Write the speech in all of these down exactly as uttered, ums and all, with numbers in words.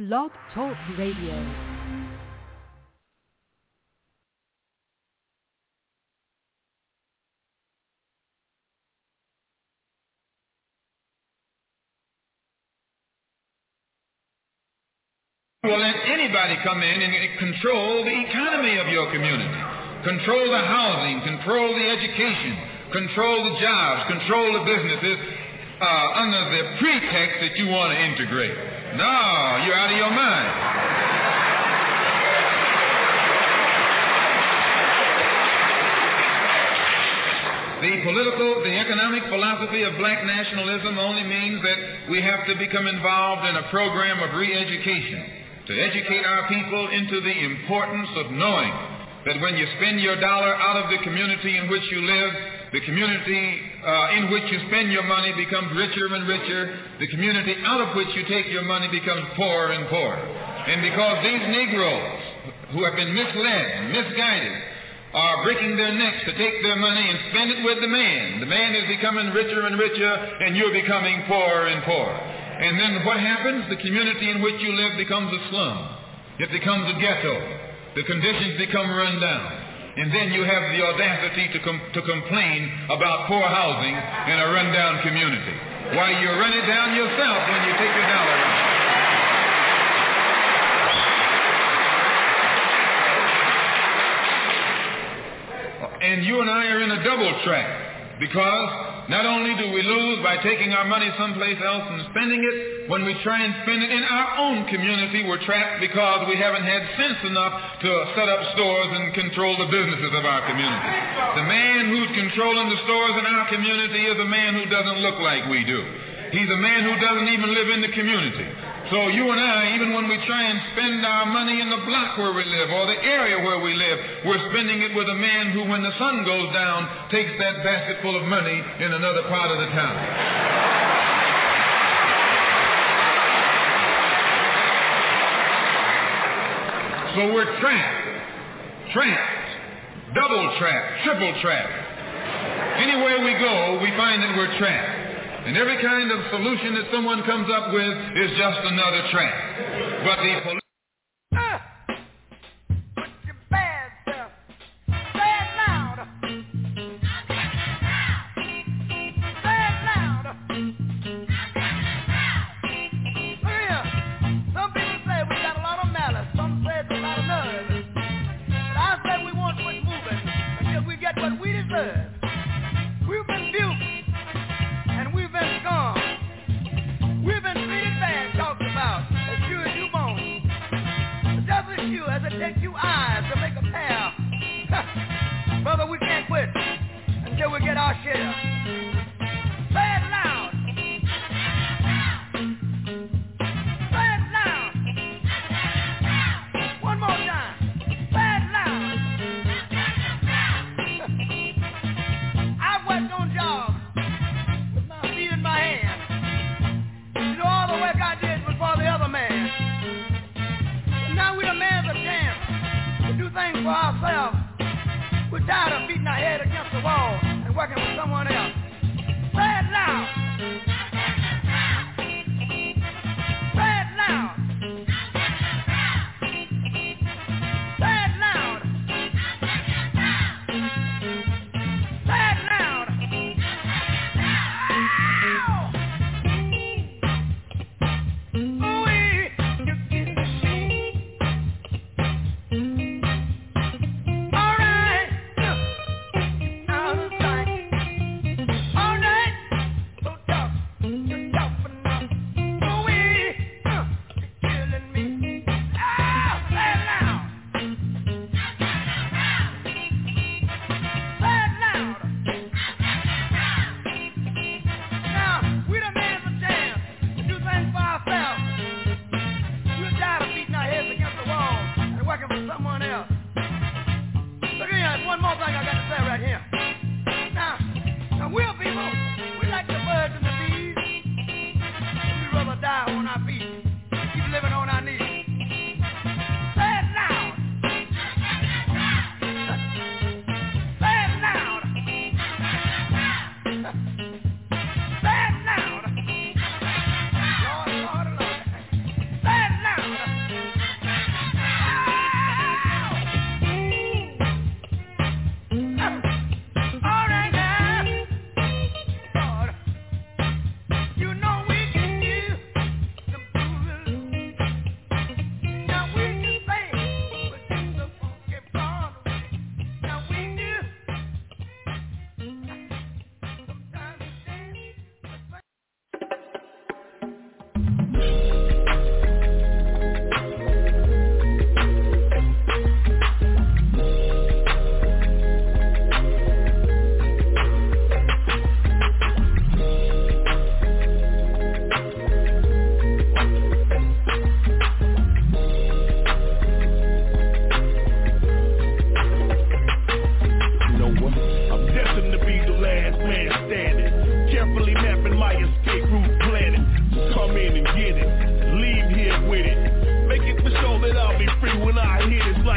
Blog Talk Radio. Well, let anybody come in and control the economy of your community, control the housing, control the education, control the jobs, control the businesses uh, under the pretext that you want to integrate. No, you're out of your mind. The political, the economic philosophy of black nationalism only means that we have to become involved in a program of re-education, to educate our people into the importance of knowing that when you spend your dollar out of the community in which you live, the community uh, in which you spend your money becomes richer and richer. The community out of which you take your money becomes poorer and poorer. And because these Negroes who have been misled and misguided are breaking their necks to take their money and spend it with the man, the man is becoming richer and richer, and you're becoming poorer and poorer. And then what happens? The community in which you live becomes a slum. It becomes a ghetto. The conditions become run down. And then you have the audacity to, com- to complain about poor housing in a run-down community. Why, you run it down yourself when you take your dollar out. And you and I are in a double trap, because not only do we lose by taking our money someplace else and spending it, when we try and spend it in our own community, we're trapped because we haven't had sense enough to set up stores and control the businesses of our community. The man who's controlling the stores in our community is a man who doesn't look like we do. He's a man who doesn't even live in the community. So you and I, even when we try and spend our money in the block where we live or the area where we live, we're spending it with a man who, when the sun goes down, takes that basket full of money in another part of the town. So we're trapped, trapped, double trapped, triple trapped. Anywhere we go, we find that we're trapped. And every kind of solution that someone comes up with is just another trap. But the police... Uh, put your bad stuff. Say it loud. Say it loud. Look here. Some people say we got a lot of malice. Some say it's a lot of nerve. But I say we won't quit moving until we get what we deserve. We've been duped. We've been scum. We've been treated bad, talked about, as sure as you bone. Just as sure as it takes you eyes to make a pair. Brother, we can't quit until we get our share. Say it loud. Say it loud. One more time. Say it loud. I've worked on jobs. My hand. You know, all the work I did was for the other man. But now we the man's a chance to do things for ourselves. We're tired of beating our head against the wall and working for someone else. Say it loud. Say it loud. Say it loud. Say it loud. Say it loud.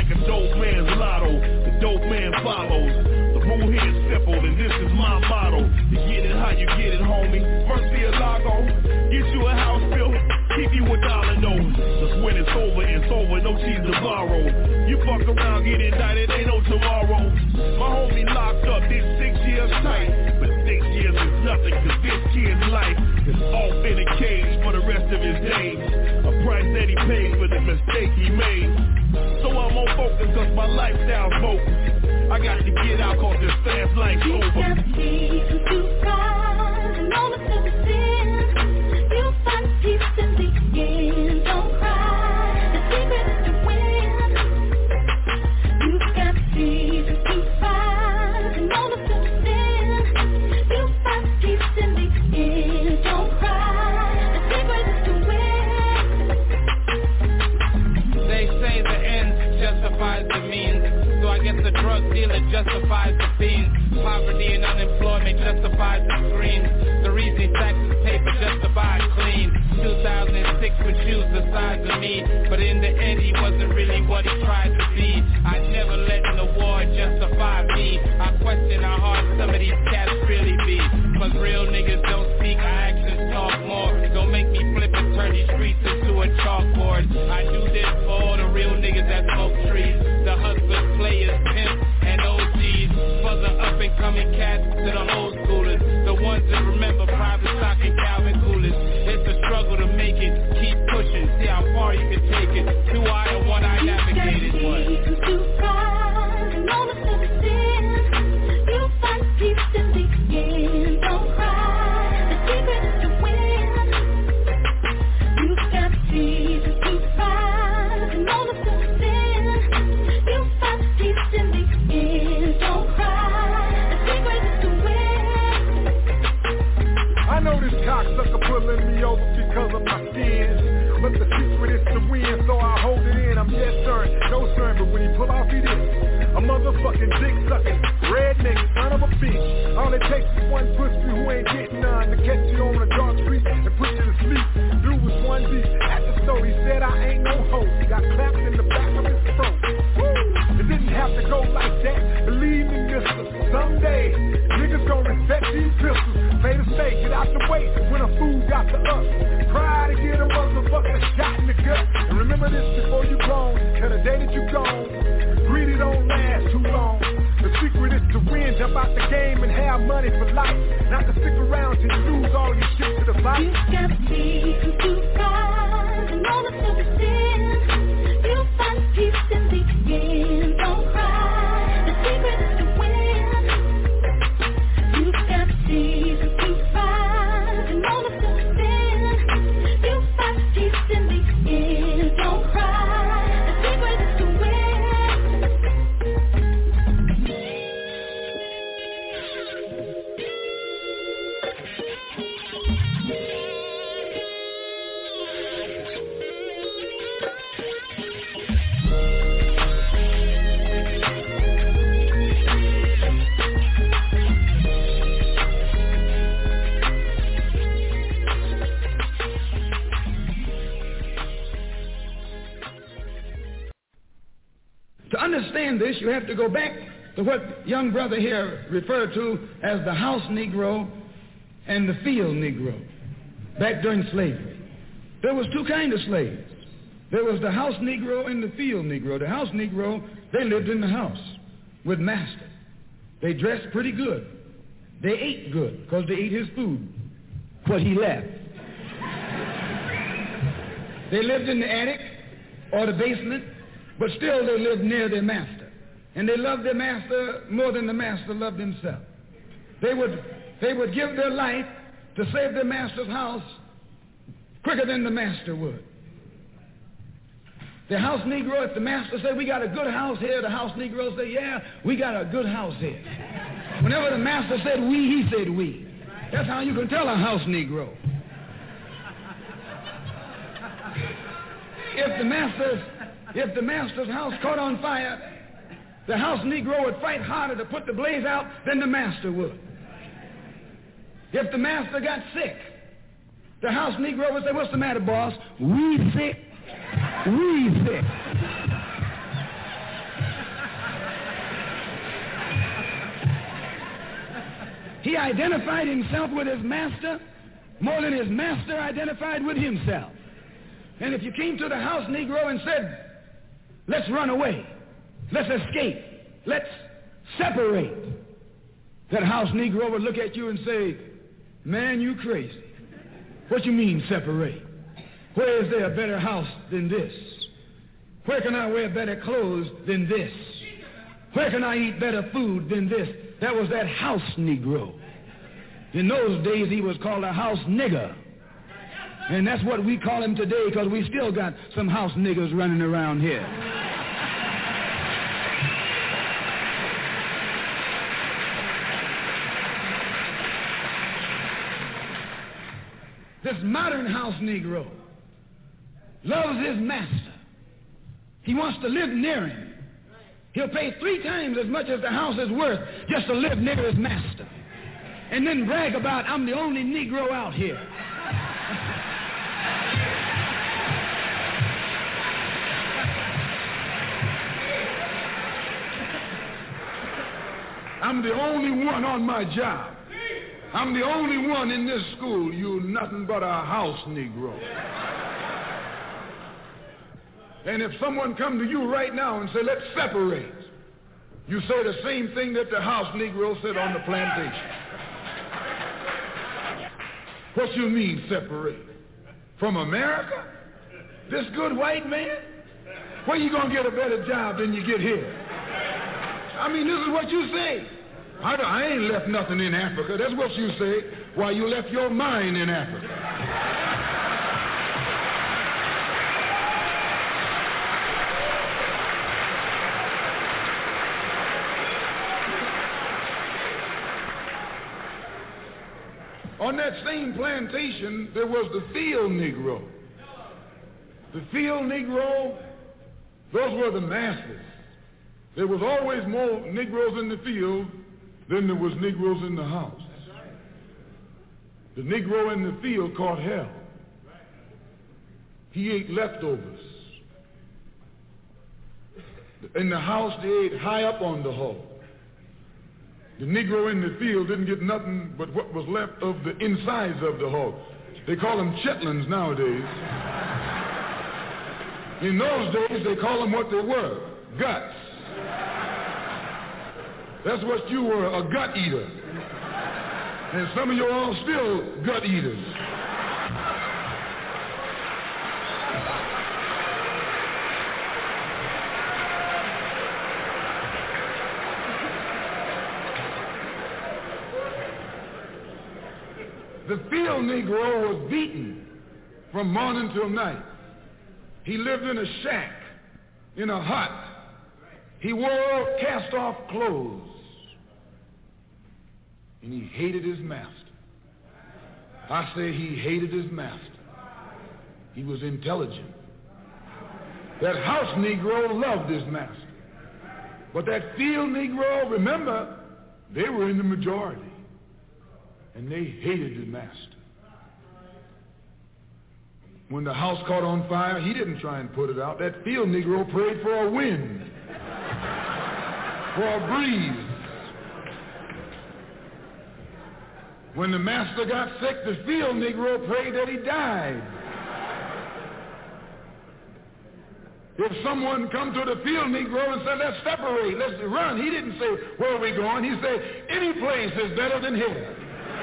like a dope man's lotto. The dope man follows. The rule here is simple, and this is my motto. You get it how you get it, homie. Murcielago, get you a house built, keep you a dollar note. Cause when it's over, it's over, no cheese to borrow. You fuck around, get indicted, ain't no tomorrow. My homie locked up, did six years tight. But six years is nothing, cause this kid's life is off in a cage for the rest of his days. A price that he paid for the mistake he made. So I'm on focus cause my lifestyle's focused. I got to get out cause this fast life's over. You got peace and you cry, and all the sin is sin. You find peace in the end, don't cry. The secret is to win. You got peace and you cry, and all the sin is sin. You find peace in the end, don't cry. The secret is to win. They say the end justifies the means, so I guess the drug dealer justifies the fiends. Poverty and unemployment justifies the screens. The reason taxes paper just to buy clean. two thousand six would choose the size of me, but in the end he wasn't really what he tried to be. I never let the war justify me. I question how hard some of these cats really be. Cause real niggas don't speak, our actions talk more. Don't make me flip and turn these streets into a chalkboard. I do this for all the real niggas that smoke trees. The hustlers, players, pimps, and O Gs. For the up and coming cats to the old schoolers. The ones that remember private stock and Calvin Coolers. It's a struggle to make it, keep pushing, see how far you can take it. Two eye and one eye navigated one. You cry, and all the sin is sin. You find peace in the end, don't cry. The secret is to win. You got peace and you cry, and all the sin is sin. You find peace in the end, don't cry. The secret is to win. I know this cocksucker pulling me over because of my sins, but the secret is to win, so I hold it in. I'm yes sir, no sir, but when he pull off he did a motherfucking dick sucking redneck son of a bitch. All it takes is one pussy who ain't getting none to catch you on a dark street and put you to sleep. Dude was one beat at the store, he said I ain't no hoe. He got clapped in the back of his throat. Woo! It didn't have to go like that, believe me mister. Someday, niggas gon' respect these pistols. Pay to stay, get out the way when a fool got to us. Try to get a motherfucker shot in the gut. And remember this before you grown, till the day that you gone. Greedy don't last too long. The secret is to win, jump out the game and have money for life. Not to stick around till you lose all your shit to the fight. You got peace and you cry, and all the sin is sin. You find peace in the end, don't cry. The secret is to win. You got peace and you cry, and all the sin is sin. You find peace in the end, don't cry. The secret is to win. To understand this, you have to go back to what young brother here referred to as the house Negro and the field Negro back during slavery. There was two kinds of slaves. There was the house Negro and the field Negro. The house Negro, they lived in the house with master. They dressed pretty good. They ate good because they ate his food, what he left. They lived in the attic or the basement, but still they lived near their master. And they loved their master more than the master loved himself. They would, they would give their life to save their master's house quicker than the master would. The house Negro, if the master said, we got a good house here, the house Negro said, yeah, we got a good house here. Whenever the master said we, he said we. That's how you can tell a house Negro. If the master's, if the master's house caught on fire, the house Negro would fight harder to put the blaze out than the master would. If the master got sick, the house Negro would say, what's the matter, boss? We sick. We sick. He identified himself with his master more than his master identified with himself. And if you came to the house Negro and said, let's run away, let's escape, let's separate, that house Negro would look at you and say, man, you crazy. What you mean separate? Where is there a better house than this? Where can I wear better clothes than this? Where can I eat better food than this? That was that house Negro. In those days, he was called a house nigger. And that's what we call him today, because we still got some house niggers running around here. This modern house Negro loves his master. He wants to live near him. He'll pay three times as much as the house is worth just to live near his master. And then brag about, I'm the only Negro out here. I'm the only one on my job. I'm the only one in this school. You're nothing but a house Negro. And if someone come to you right now and say, let's separate, you say the same thing that the house Negro said on the plantation. What you mean separate? From America? This good white man? Where you going to get a better job than you get here? I mean, this is what you say. I, I ain't left nothing in Africa. That's what you say. Why, you left your mind in Africa. On that same plantation, there was the field Negro. The field Negro, those were the masses. There was always more Negroes in the field than there was Negroes in the house. The Negro in the field caught hell. He ate leftovers. In the house, they ate high up on the hog. The Negro in the field didn't get nothing but what was left of the insides of the hog. They call them chitlins nowadays. In those days, they call them what they were, guts. That's what you were, a gut eater. And some of you are all still gut eaters. The field Negro was beaten from morning till night. He lived in a shack, in a hut. He wore cast-off clothes. And he hated his master. I say he hated his master. He was intelligent. That house Negro loved his master. But that field Negro, remember, they were in the majority. And they hated the master. When the house caught on fire, he didn't try and put it out. That field Negro prayed for a wind, for a breeze. When the master got sick, the field Negro prayed that he died. If someone come to the field Negro and said, let's separate, let's run, he didn't say, where are we going? He said, any place is better than here.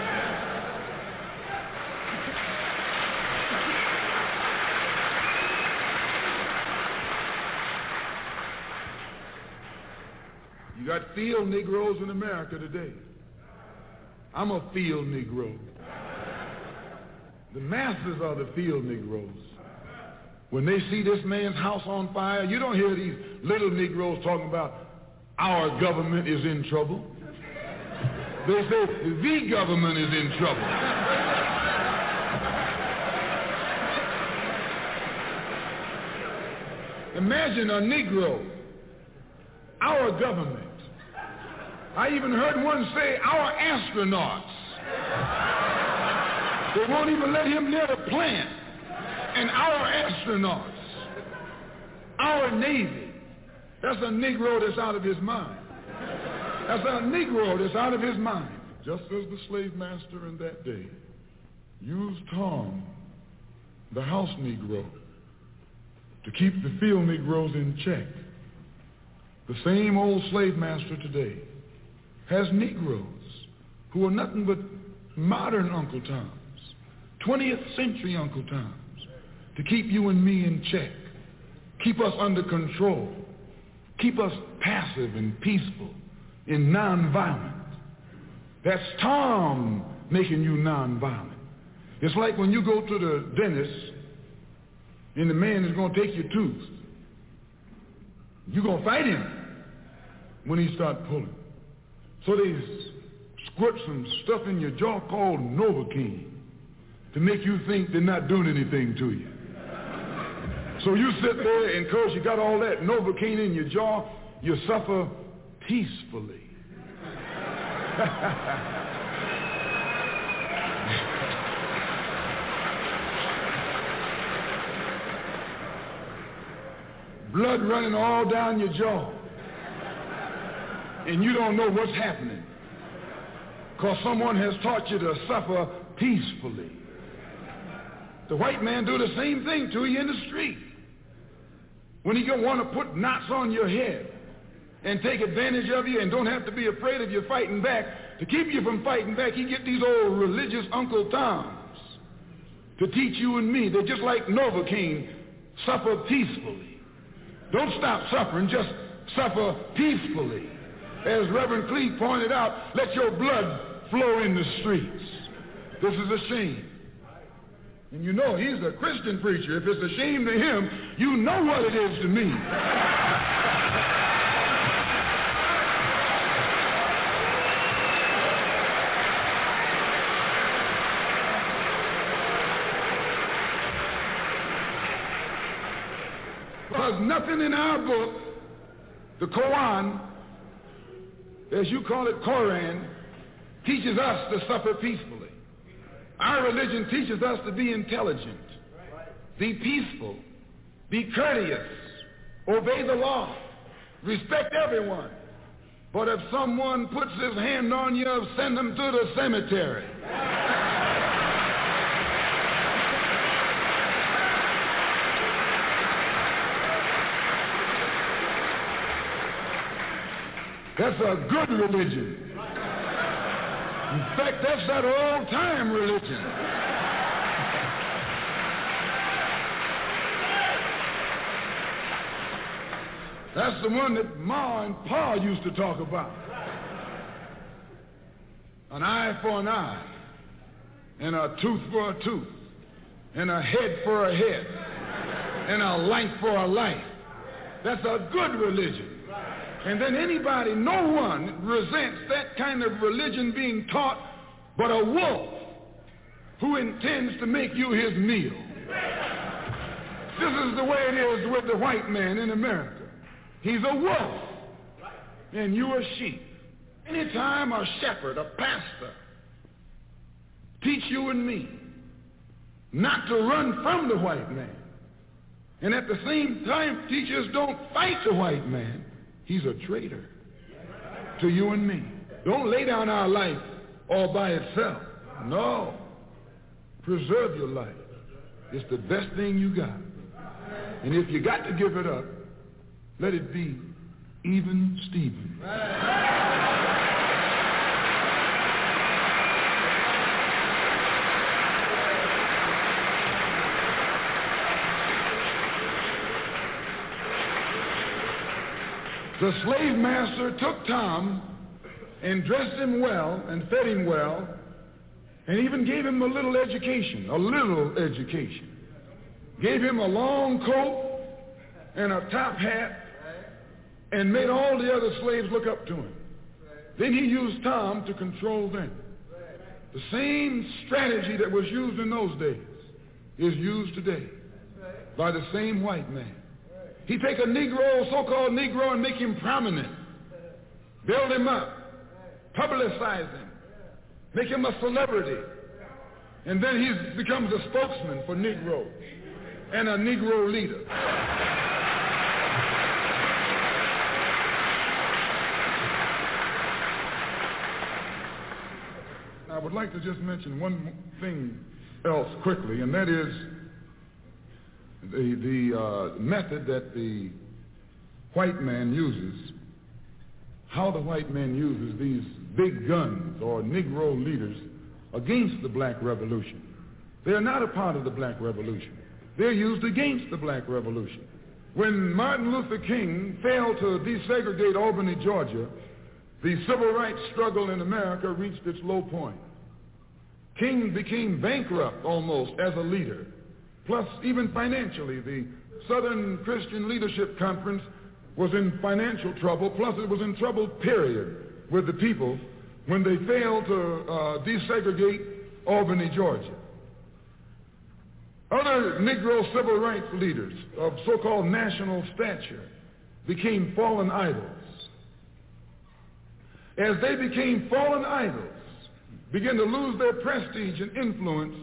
You got field Negroes in America today. I'm a field Negro. The masses are the field Negroes. When they see this man's house on fire, you don't hear these little Negroes talking about our government is in trouble. They say the government is in trouble. Imagine a Negro, our government. I even heard one say, our astronauts. They won't even let him near the plant. And our astronauts, our Navy, that's a Negro that's out of his mind. That's a Negro that's out of his mind. just as the slave master in that day used Tom, the house Negro, to keep the field Negroes in check, the same old slave master today has Negroes who are nothing but modern Uncle Toms, twentieth century Uncle Toms, to keep you and me in check, keep us under control, keep us passive and peaceful and nonviolent. That's Tom making you nonviolent. It's like when you go to the dentist and the man is going to take your tooth. You're going to fight him when he starts pulling. So they squirt some stuff in your jaw called Novocaine to make you think they're not doing anything to you. So you sit there, and because you got all that Novocaine in your jaw, you suffer peacefully. Blood running all down your jaw, and you don't know what's happening because someone has taught you to suffer peacefully. The white man do the same thing to you in the street. When he gonna want to put knots on your head and take advantage of you and don't have to be afraid of you fighting back, to keep you from fighting back, he get these old religious Uncle Toms to teach you and me. They're just like Novocaine, suffer peacefully. Don't stop suffering, just suffer peacefully. As Reverend Cleave pointed out, let your blood flow in the streets. This is a shame. And you know he's a Christian preacher. If it's a shame to him, you know what it is to me. Because nothing in our book, the Quran, as you call it, Koran, teaches us to suffer peacefully. Our religion teaches us to be intelligent, be peaceful, be courteous, obey the law, respect everyone. But if someone puts his hand on you, send them to the cemetery. That's a good religion. In fact, that's that old-time religion. That's the one that Ma and Pa used to talk about. An eye for an eye, and a tooth for a tooth, and a head for a head, and a life for a life. That's a good religion. And then anybody, no one resents that kind of religion being taught but a wolf who intends to make you his meal. This is the way it is with the white man in America. He's a wolf, and you a sheep. Anytime a shepherd, a pastor, teach you and me not to run from the white man, and at the same time teach us don't fight the white man, he's a traitor to you and me. Don't lay down our life all by itself. No. Preserve your life. It's the best thing you got. And if you got to give it up, let it be even Stephen. The slave master took Tom and dressed him well and fed him well and even gave him a little education, a little education. Gave him a long coat and a top hat and made all the other slaves look up to him. Then he used Tom to control them. The same strategy that was used in those days is used today by the same white man. He take a Negro, so-called Negro, and make him prominent, build him up, publicize him, make him a celebrity, and then he becomes a spokesman for Negroes and a Negro leader. would like to just mention one thing else quickly, and that is the, the uh, method that the white man uses, how the white man uses these big guns or Negro leaders against the black revolution. They are not a part of the black revolution. They're used against the black revolution. When Martin Luther King failed to desegregate Albany, Georgia, the civil rights struggle in America reached its low point. King became bankrupt almost as a leader. Plus, even financially, the Southern Christian Leadership Conference was in financial trouble. Plus, it was in trouble, period, with the people when they failed to uh, desegregate Albany, Georgia. Other Negro civil rights leaders of so-called national stature became fallen idols. As they became fallen idols, began to lose their prestige and influence,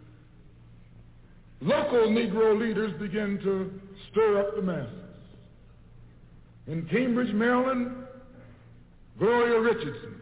local Negro leaders began to stir up the masses. In Cambridge, Maryland, Gloria Richardson.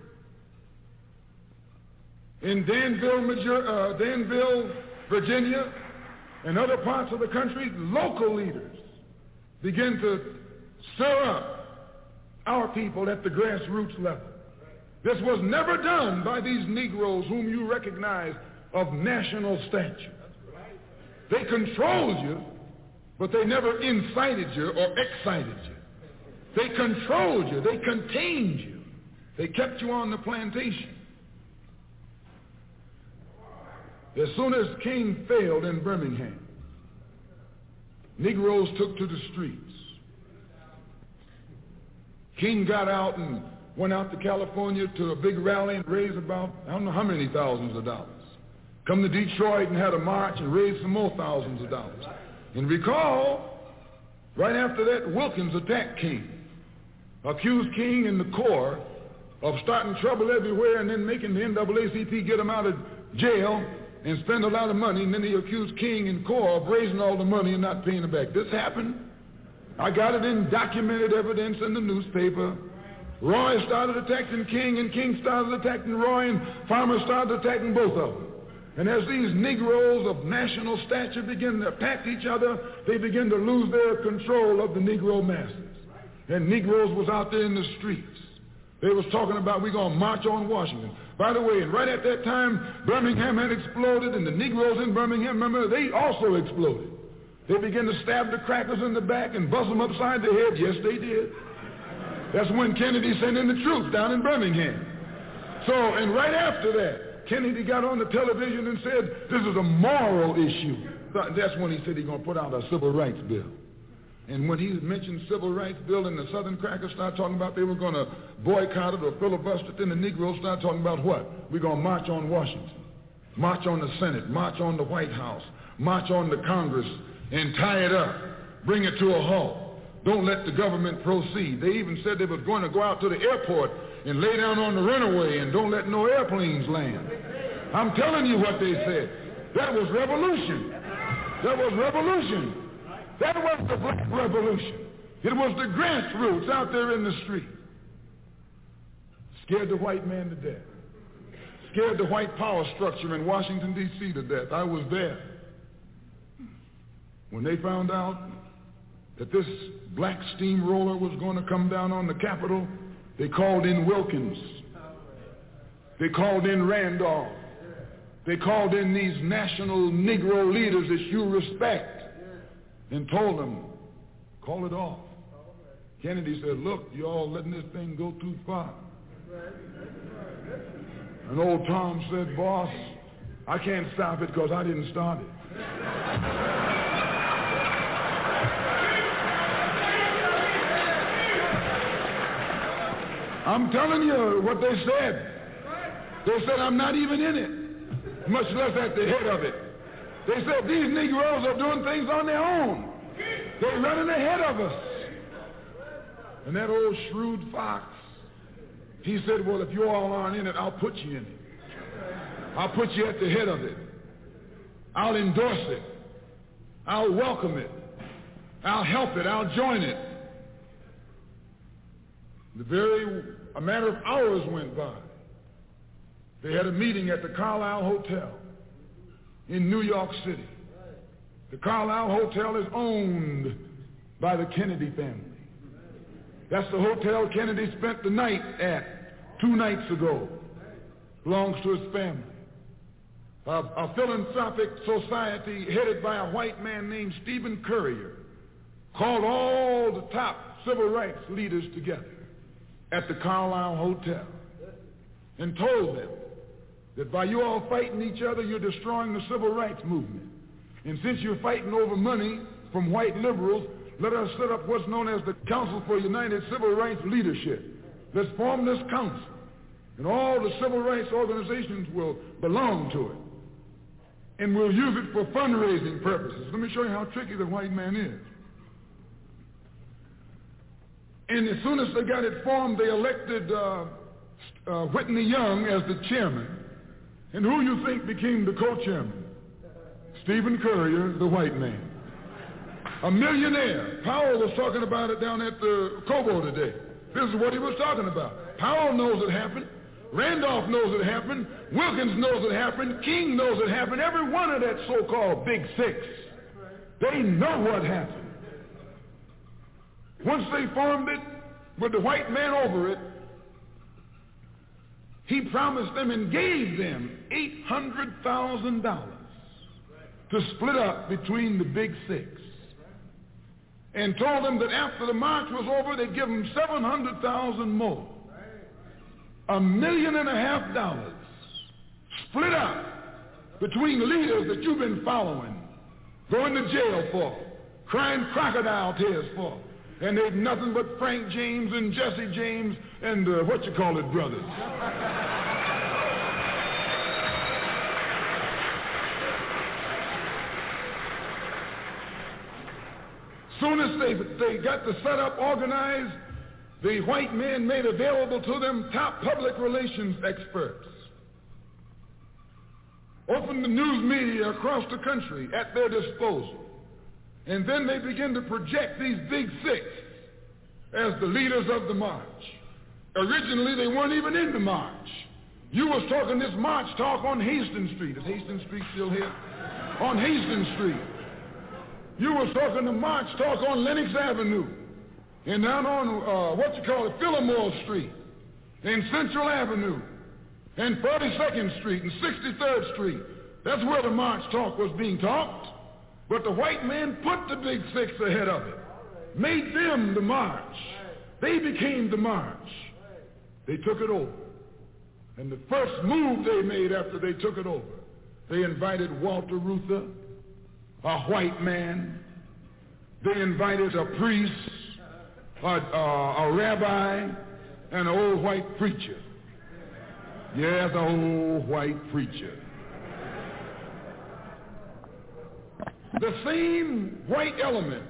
In Danville, uh, Danville, Virginia, and other parts of the country, local leaders began to stir up our people at the grassroots level. This was never done by these Negroes whom you recognize of national stature. They controlled you, but they never incited you or excited you. They controlled you. They contained you. They kept you on the plantation. As soon as King failed in Birmingham, Negroes took to the streets. King got out and went out to California to a big rally and raised about, I don't know how many thousands of dollars. Come to Detroit and had a march and raised some more thousands of dollars. And recall, right after that, Wilkins attacked King, accused King and the Corps of starting trouble everywhere and then making the N double A C P get him out of jail and spend a lot of money, and then he accused King and Corps of raising all the money and not paying it back. This happened. I got it in documented evidence in the newspaper. Roy started attacking King, and King started attacking Roy, and Farmer started attacking both of them. And as these Negroes of national stature begin to attack each other, they begin to lose their control of the Negro masses. And Negroes was out there in the streets. They was talking about, we're going to march on Washington. By the way, and right at that time, Birmingham had exploded, and the Negroes in Birmingham, remember, they also exploded. They began to stab the crackers in the back and bust them upside the head. Yes, they did. That's when Kennedy sent in the troops down in Birmingham. So, and right after that, Kennedy got on the television and said, this is a moral issue. That's when he said he's going to put out a civil rights bill. And when he mentioned civil rights bill and the Southern crackers started talking about they were going to boycott it or filibuster it, then the Negroes started talking about what? We're going to march on Washington, march on the Senate, march on the White House, march on the Congress, and tie it up, bring it to a halt. Don't let the government proceed. They even said they were going to go out to the airport and lay down on the runway and don't let no airplanes land. I'm telling you what they said. That was revolution. That was revolution. That was the black revolution. It was the grassroots out there in the street. Scared the white man to death. Scared the white power structure in Washington, D C to death. I was there. When they found out that this black steamroller was going to come down on the Capitol, they called in Wilkins. They called in Randolph. They called in these national Negro leaders that you respect and told them, call it off. Kennedy said, look, you all letting this thing go too far. And old Tom said, boss, I can't stop it because I didn't start it. I'm telling you what they said. They said, I'm not even in it, much less at the head of it. They said, these Negroes are doing things on their own. They're running ahead of us. And that old shrewd fox, he said, well, if you all aren't in it, I'll put you in it. I'll put you at the head of it. I'll endorse it. I'll welcome it. I'll help it. I'll join it. The very, a matter of hours went by. They had a meeting at the Carlisle Hotel in New York City. The Carlisle Hotel is owned by the Kennedy family. That's the hotel Kennedy spent the night at two nights ago. Belongs to his family. A, a philanthropic society headed by a white man named Stephen Currier called all the top civil rights leaders together at the Carlisle Hotel and told them that by you all fighting each other, you're destroying the civil rights movement. And since you're fighting over money from white liberals, let us set up what's known as the Council for United Civil Rights Leadership. Let's form this council, and all the civil rights organizations will belong to it. And we'll use it for fundraising purposes. Let me show you how tricky the white man is. And as soon as they got it formed, they elected uh, uh, Whitney Young as the chairman. And who you think became the co-chairman? Stephen Currier, the white man. A millionaire. Powell was talking about it down at the Cobo today. This is what he was talking about. Powell knows it happened. Randolph knows it happened. Wilkins knows it happened. King knows it happened. Every one of that so-called Big Six. They know what happened. Once they formed it, with the white man over it, he promised them and gave them eight hundred thousand dollars to split up between the Big Six. And told them that after the march was over, they'd give them seven hundred thousand dollars more. A million and a half dollars split up between leaders that you've been following, going to jail for, crying crocodile tears for. And they've nothing but Frank James and Jesse James and uh, what you call it brothers. Soon as they, they got the setup organized, the white men made available to them top public relations experts. Opened the news media across the country at their disposal. And then they begin to project these Big Six as the leaders of the march. Originally, they weren't even in the march. You was talking this march talk on Hastings Street. Is Hastings Street still here? On Hastings Street. You was talking the march talk on Lenox Avenue. And down on, uh, what you call it, Fillmore Street. And Central Avenue. And forty-second Street and sixty-third Street. That's where the march talk was being talked. But the white man put the Big Six ahead of it, made them the march. They became the march. They took it over. And the first move they made after they took it over, they invited Walter Reuther, a white man. They invited a priest, a, a, a rabbi, and an old white preacher. Yes, an old white preacher. The same white element.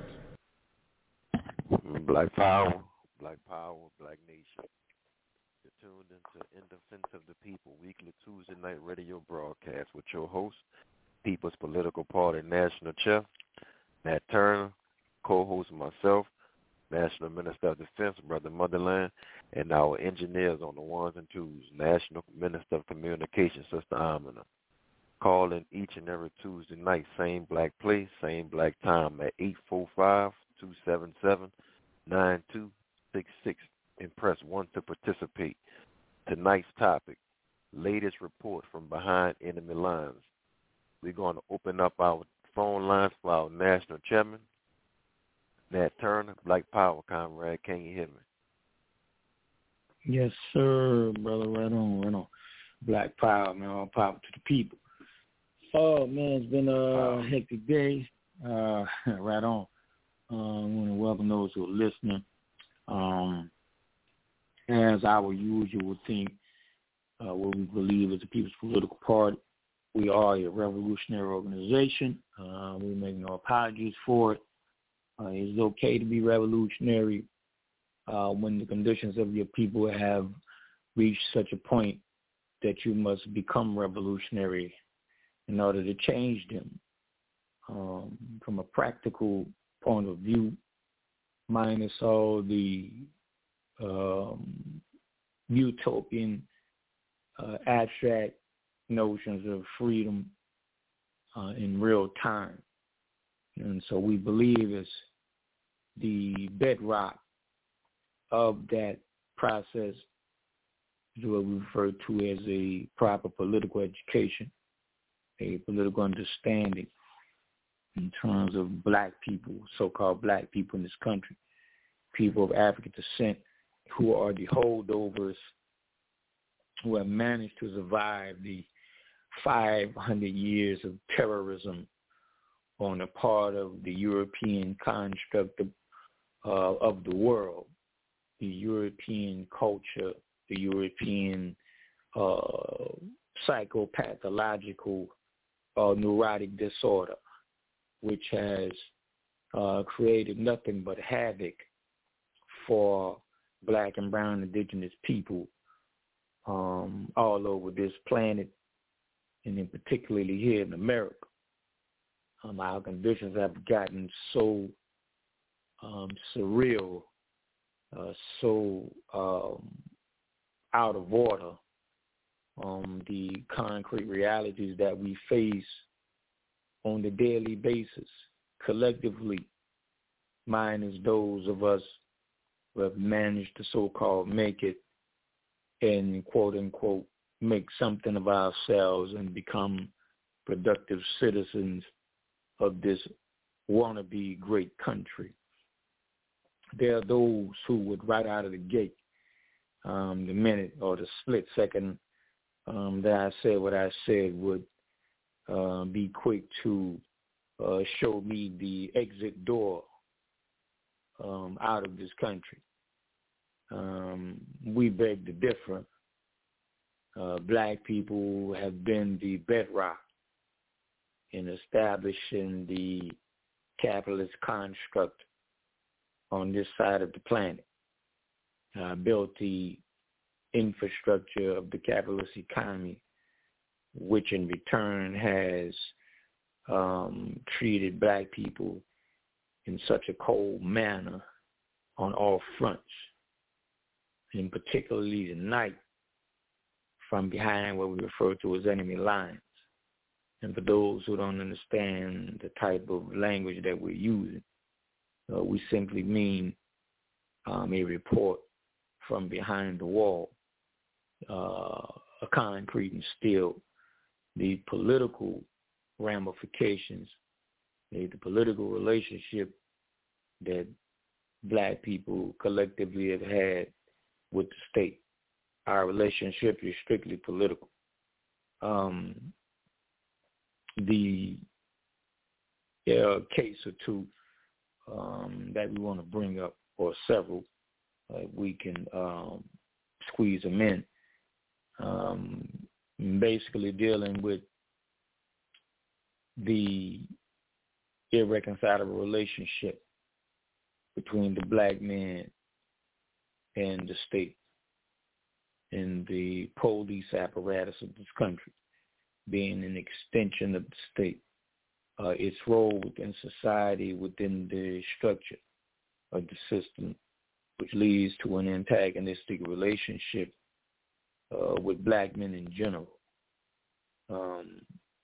Black power, black power, black nation. You're tuned into In Defense of the People, weekly Tuesday night radio broadcast with your host, People's Political Party National Chair, Nat Turner, co-host myself, National Minister of Defense, Brother Motherland, and our engineers on the ones and twos, National Minister of Communications, Sister Amina. Call in each and every Tuesday night, same black place, same black time at eight four five, two seven seven, nine two six six and press one to participate. Tonight's topic, latest report from behind enemy lines. We're going to open up our phone lines for our national chairman, Nat Turner, Black Power, comrade. Can you hear me? Yes, sir, brother. Right on, right on. Black Power, man. All power to the people. Oh, man, it's been a hectic day. Uh, right on. Uh, I want to welcome those who are listening. Um, as our usual thing, uh, what we believe is the People's Political Party. We are a revolutionary organization. Uh, we make no apologies for it. Uh, it's okay to be revolutionary uh, when the conditions of your people have reached such a point that you must become revolutionary in order to change them. Um, from a practical point of view, minus all the um, utopian uh, abstract notions of freedom uh, in real time. And so we believe it's the bedrock of that process is what we refer to as a proper political education, a political understanding in terms of black people, so-called black people in this country, people of African descent who are the holdovers who have managed to survive the five hundred years of terrorism on the part of the European construct of, uh, of the world, the European culture, the European uh, psychopathological uh, neurotic disorder, which has uh, created nothing but havoc for black and brown indigenous people um, all over this planet, and in particularly here in America. Um, our conditions have gotten so um, surreal, uh, so um, out of order. Um, the concrete realities that we face on a daily basis, collectively, minus those of us who have managed to so-called make it and, quote-unquote, make something of ourselves and become productive citizens of this wannabe great country. There are those who would right out of the gate, um, the minute or the split second um, that I said what I said, would uh, be quick to uh, show me the exit door um, out of this country. Um, we beg to differ. Uh, black people have been the bedrock in establishing the capitalist construct on this side of the planet, uh, built the infrastructure of the capitalist economy, which in return has um, treated black people in such a cold manner on all fronts, and particularly tonight from behind what we refer to as enemy lines. And for those who don't understand the type of language that we're using, uh, we simply mean um, a report from behind the wall, uh, a concrete and steel, the political ramifications, the, the political relationship that black people collectively have had with the state. Our relationship is strictly political. Um, the uh, case or two um, that we want to bring up, or several, uh, we can um, squeeze them in, um, basically dealing with the irreconcilable relationship between the black man and the state and the police apparatus of this country being an extension of the state, uh, its role within society, within the structure of the system, which leads to an antagonistic relationship uh, with black men in general. Um,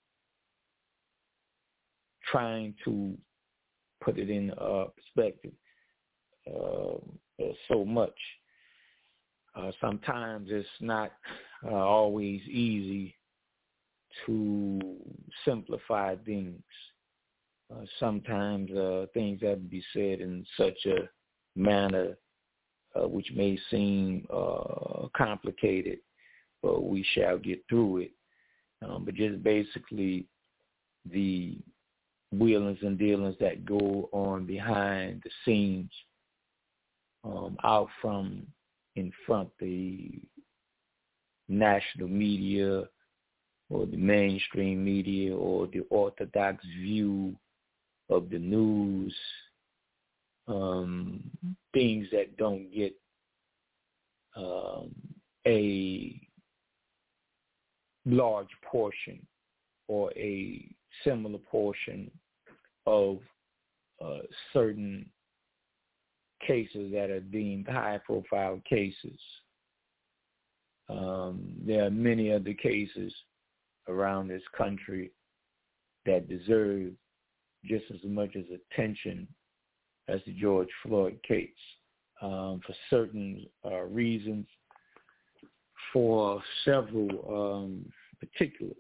trying to put it in uh, perspective uh, uh, so much. Uh, sometimes it's not uh, always easy to simplify things. Uh, sometimes uh, things have to be said in such a manner uh, which may seem uh, complicated, but we shall get through it. Um, but just basically the wheelings and dealings that go on behind the scenes, um, out from in front the national media or the mainstream media or the orthodox view of the news, um, things that don't get um, a large portion or a similar portion of uh, certain cases that are deemed high-profile cases. Um, there are many other cases around this country that deserve just as much as attention as the George Floyd case, um, for certain uh, reasons, for several um, particulars.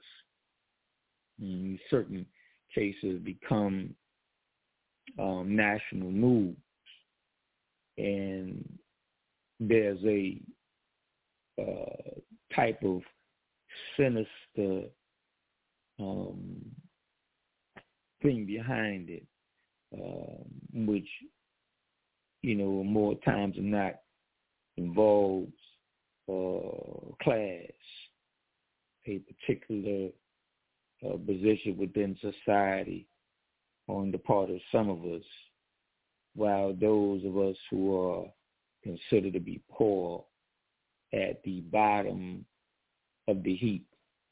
Mm, certain cases become um, national news, and there's a uh, type of sinister um, thing behind it, uh, which, you know, more times than not involves uh, class, a particular uh, position within society on the part of some of us, while those of us who are considered to be poor at the bottom of the heap,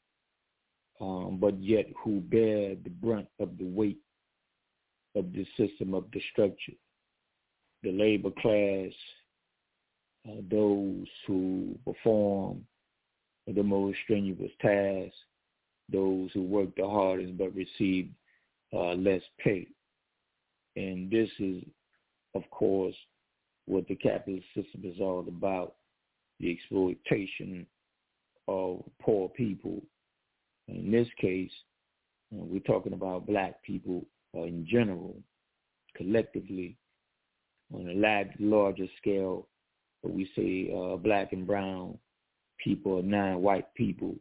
um, but yet who bear the brunt of the weight of the system of the structure. The labor class, uh, those who perform the most strenuous tasks, those who work the hardest but receive uh, less pay. And this is, of course, what the capitalist system is all about, the exploitation of poor people. In this case, uh, we're talking about black people uh, in general, collectively, on a large, larger scale. But we say uh, black and brown people are non-white people,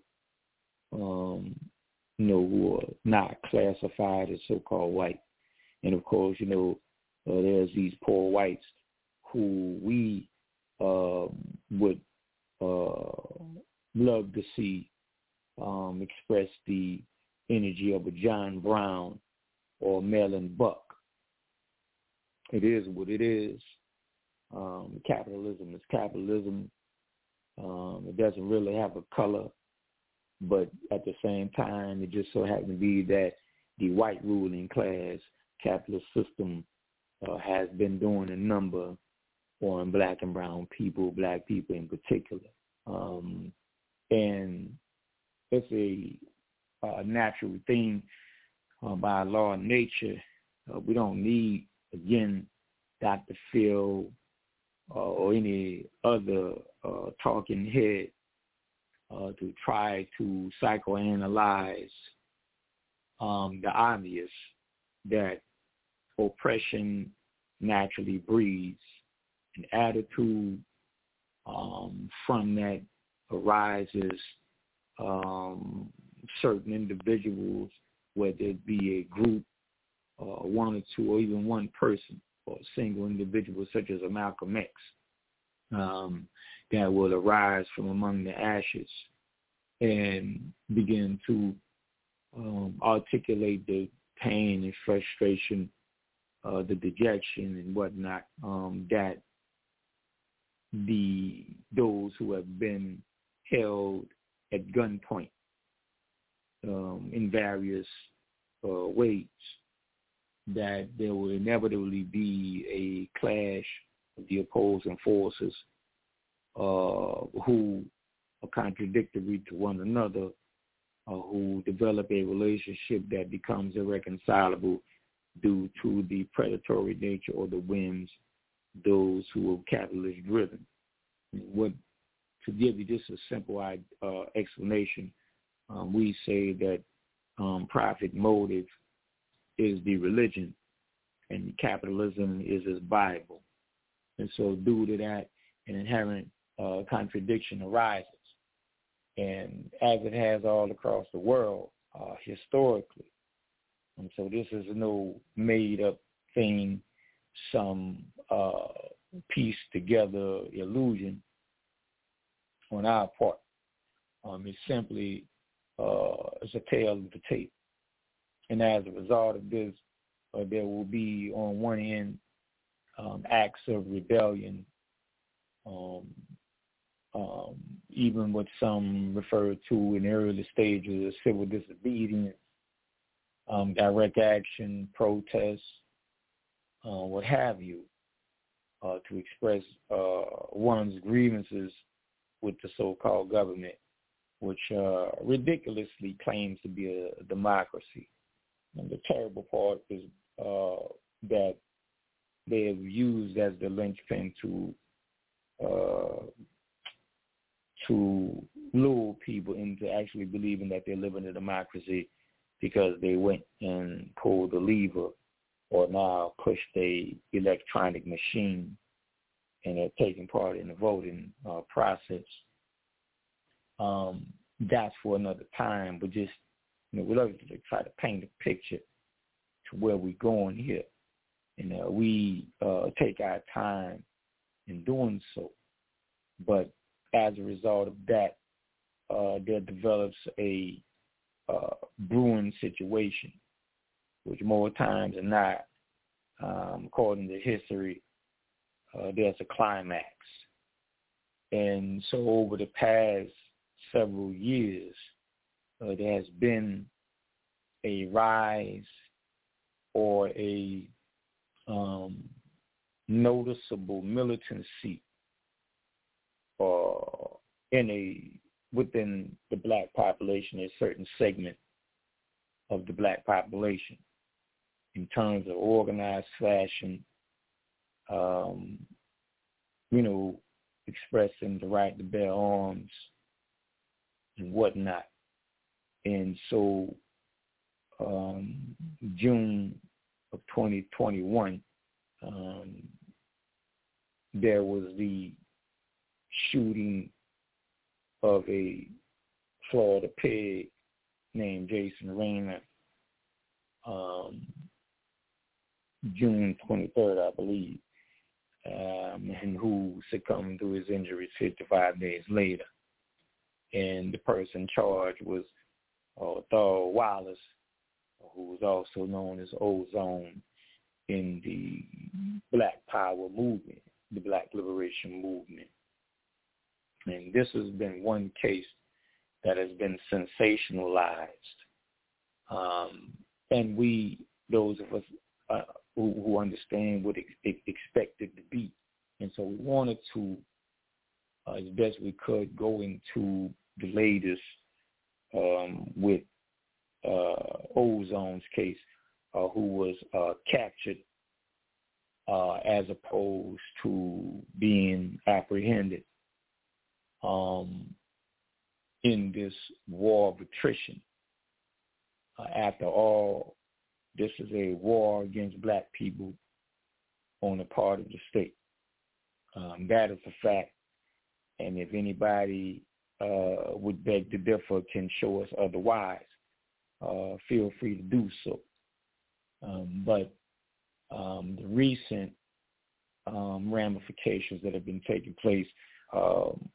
um, you know, who are not classified as so-called white. And, of course, you know, uh, there's these poor whites who we uh, would uh, love to see um, express the energy of a John Brown or Melvin Buck. It is what it is. Um, capitalism is capitalism. Um, it doesn't really have a color, but at the same time, it just so happens to be that the white ruling class capitalist system uh, has been doing a number on black and brown people, black people in particular. Um, and it's a, a natural thing uh, by law of nature. Uh, we don't need, again, Doctor Phil uh, or any other uh, talking head uh, to try to psychoanalyze um, the obvious that oppression naturally breeds an attitude um, from that arises um, certain individuals, whether it be a group, uh, one or two, or even one person, or a single individual such as a Malcolm X, um, that will arise from among the ashes and begin to um, articulate the pain and frustration, uh, the dejection and whatnot, um, that the those who have been held at gunpoint um, in various uh, ways, that there will inevitably be a clash of the opposing forces uh, who are contradictory to one another, uh, who develop a relationship that becomes irreconcilable due to the predatory nature or the whims those who are capitalist driven. What, to give you just a simple uh, explanation, um, we say that um, profit motive is the religion and capitalism is his Bible. And so due to that, an inherent uh, contradiction arises. And as it has all across the world uh, historically. And so this is no made-up thing, some uh, pieced together illusion on our part. Um, it's simply uh, it's a tale of the tape. And as a result of this, uh, there will be, on one end, um, acts of rebellion, um, um, even what some refer to in the early stages of civil disobedience, um, direct action, protests, uh, what have you, uh, to express uh, one's grievances with the so-called government, which uh, ridiculously claims to be a, a democracy. And the terrible part is uh, that they have used as the linchpin to uh, to lure people into actually believing that they live in a democracy because they went and pulled the lever or now pushed a electronic machine and are taking part in the voting uh, process. Um, that's for another time, but just, you know, we love to try to paint a picture to where we're going here. And uh, we uh, take our time in doing so. But as a result of that, uh, there develops a uh, brewing situation, which more times than not, um, according to history, uh, there's a climax. And so over the past several years, uh, there has been a rise or a um, noticeable militancy uh, in a within the black population, a certain segment of the black population, in terms of organized fashion, um, you know, expressing the right to bear arms and whatnot. And so um, June of twenty twenty-one, um, there was the shooting of a Florida pig named Jason Rayner, um, June twenty-third, I believe, um, and who succumbed to his injuries fifty-five days later. And the person charged was uh, Thor Wallace, who was also known as Ozone in the Black Power movement, the Black Liberation Movement. And this has been one case that has been sensationalized. Um, and we, those of us uh, who, who understand what it, it expect it to be. And so we wanted to, uh, as best we could, go into the latest um, with uh, Ozone's case, uh, who was uh, captured uh, as opposed to being apprehended um, in this war of attrition. Uh, after all, this is a war against black people on the part of the state. Um, that is a fact. And if anybody uh, would beg to differ can show us otherwise, uh, feel free to do so. Um, but um, the recent um, ramifications that have been taking place um,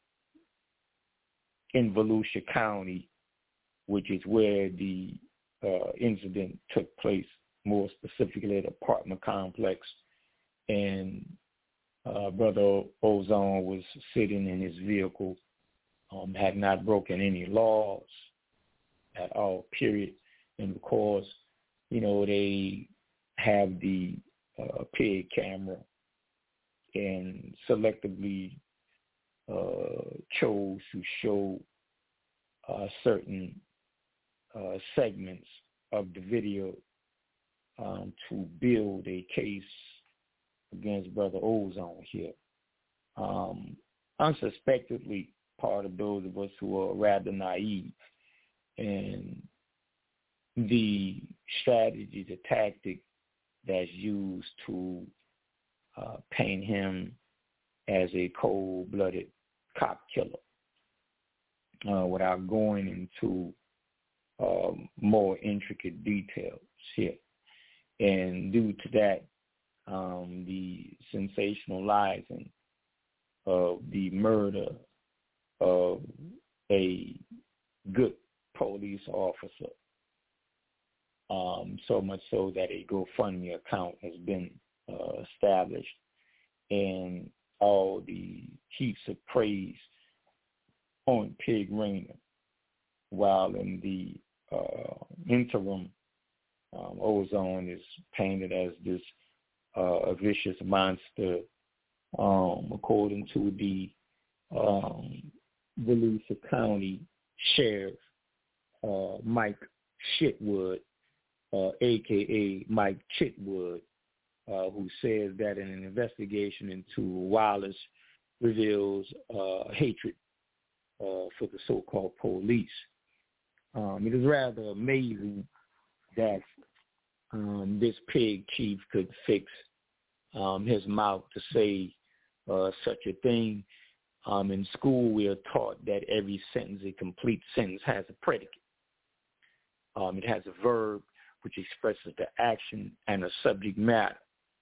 in Volusia County, which is where the uh, incident took place, more specifically at an apartment complex, and uh, Brother Ozone was sitting in his vehicle, um, had not broken any laws at all, period. And of course, you know, they have the uh, pig camera and selectively uh, chose to show uh, certain uh, segments of the video um, to build a case against Brother Ozone here. Um, unsuspectedly, part of those of us who are rather naive, and the strategy, the tactic that's used to uh, paint him as a cold-blooded cop killer, uh, without going into um, more intricate details here. And due to that, um, the sensationalizing of the murder of a good police officer, um, so much so that a GoFundMe account has been uh, established, and all the heaps of praise on Pig Rayner, while in the uh, interim, um, Ozone is painted as this uh, a vicious monster, um, according to the um, Volusia County Sheriff uh, Mike Chitwood, uh, a k a. Mike Chitwood, uh, who says that in an investigation into Wallace reveals uh, hatred uh, for the so-called police. Um, it is rather amazing that um, this pig chief could fix um, his mouth to say uh, such a thing. Um, in school, we are taught that every sentence, a complete sentence, has a predicate. Um, it has a verb which expresses the action and a subject matter.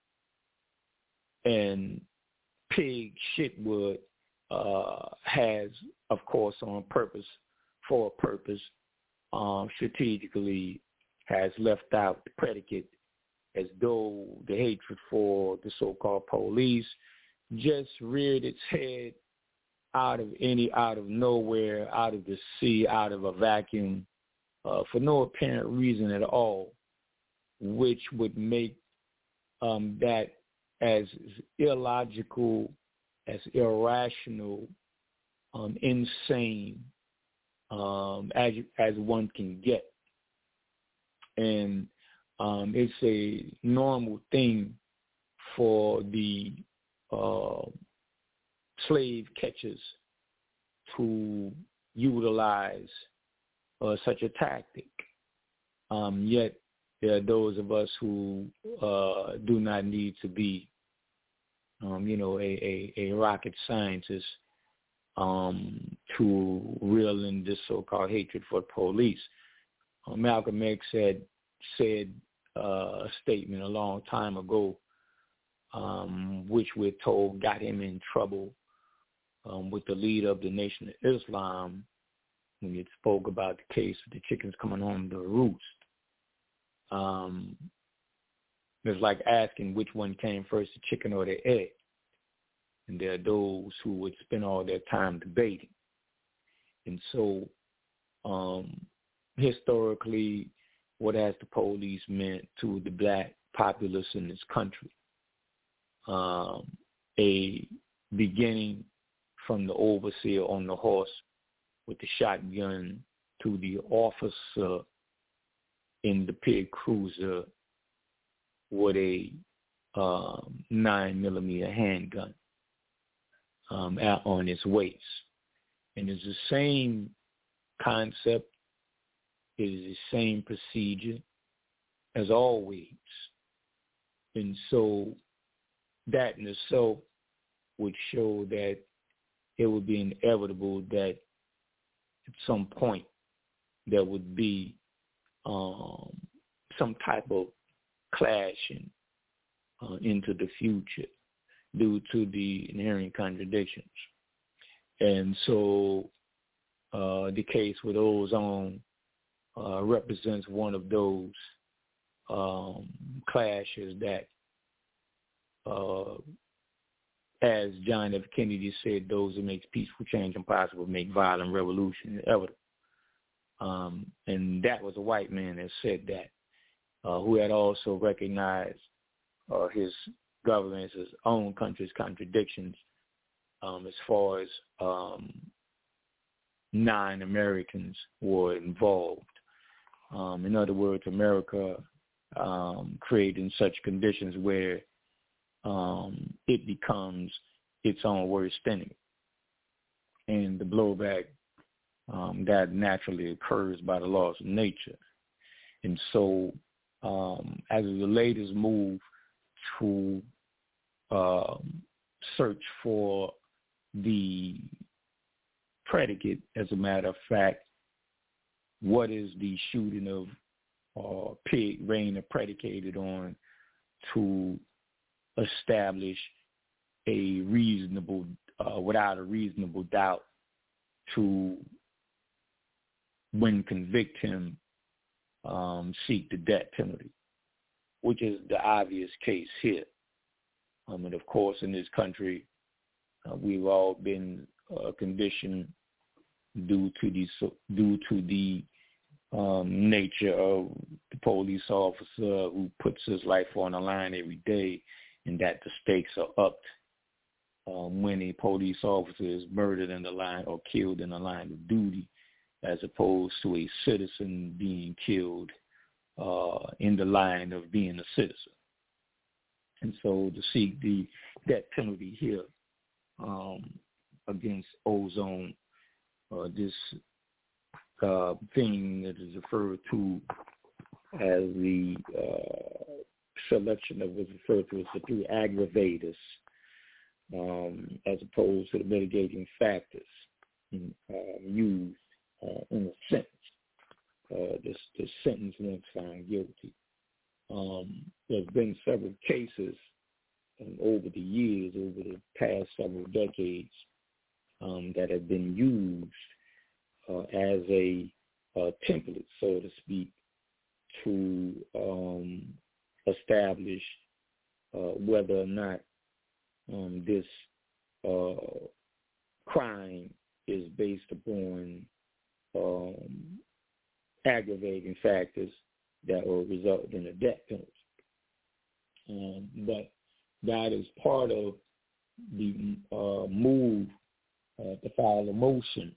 And Pig Chitwood uh, has, of course, on purpose, for a purpose, um, strategically has left out the predicate, as though the hatred for the so-called police just reared its head out of any, out of nowhere, out of the sea, out of a vacuum, uh, for no apparent reason at all, which would make um, that as illogical, as irrational, um, insane um, as as one can get. And um, it's a normal thing for the uh, slave catchers to utilize uh, such a tactic. Um, yet there are those of us who uh, do not need to be, um, you know, a, a, a rocket scientist um, to reel in this so-called hatred for the police. Uh, Malcolm X had said uh, a statement a long time ago, um, which we're told got him in trouble um, with the leader of the Nation of Islam when he spoke about the case of the chickens coming home to roost. Um, it's like asking which one came first, the chicken or the egg. And there are those who would spend all their time debating. And so um, historically, what has the police meant to the black populace in this country? Um, a beginning from the overseer on the horse with the shotgun to the officer in the pig cruiser with a um, nine millimeter handgun um, out on his waist. And it's the same concept. It is the same procedure as always. And so that in itself would show that it would be inevitable that at some point there would be um, some type of clashing uh, into the future due to the inherent contradictions. And so uh, the case with Ozone uh, represents one of those um, clashes that, uh, as John F. Kennedy said, those who make peaceful change impossible make violent revolution inevitable. Um, and that was a white man that said that, uh, who had also recognized uh, his government's, his own country's contradictions um, as far as um, non-Americans were involved. Um, in other words, America um, creating such conditions where um, it becomes its own worst enemy. And the blowback um, that naturally occurs by the laws of nature. And so um, as the latest move to um, search for the predicate, as a matter of fact, what is the shooting of uh, Pig Rainer predicated on to establish a reasonable, uh, without a reasonable doubt, to, when convict him, um, seek the death penalty, which is the obvious case here. Um, and of course, in this country, uh, we've all been uh, conditioned due to the due to the um, nature of the police officer who puts his life on the line every day, and that the stakes are upped um, when a police officer is murdered in the line or killed in the line of duty, as opposed to a citizen being killed uh, in the line of being a citizen. And so to seek the death penalty here um, against Ozone, uh, this uh, thing that is referred to as the uh, selection of what's referred to as the three aggravators, um, as opposed to the mitigating factors uh, used uh, in a sentence. Uh, this, this sentence once found guilty. Um, there's been several cases um, over the years, over the past several decades, um, that have been used uh, as a uh, template, so to speak, to um, establish uh, whether or not um, this uh, crime is based upon um, aggravating factors that will result in a death penalty. Um, but that is part of the uh, move uh, to file a motion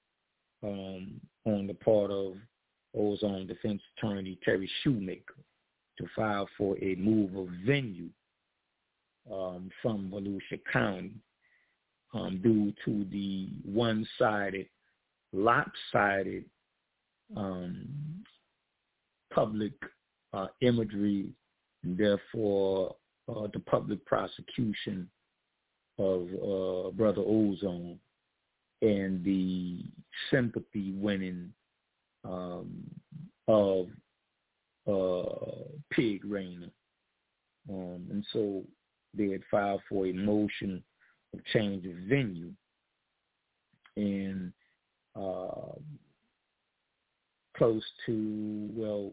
um, on the part of Ozone defense attorney Terry Shoemaker to file for a move of venue um, from Volusia County um, due to the one-sided, lopsided um, public uh, imagery, and therefore uh, the public prosecution of uh, Brother Ozone and the sympathy winning um, of uh, Pig Rainer. Um, and so they had filed for a motion of change of venue. And uh, close to, well,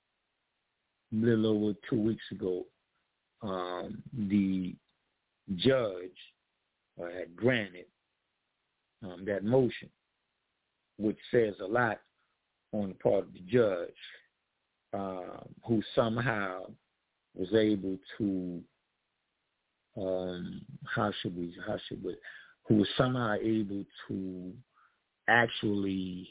a little over two weeks ago, um, the judge uh, had granted um, that motion, which says a lot on the part of the judge, uh, who somehow was able to, um, how should we, how should we, who was somehow able to actually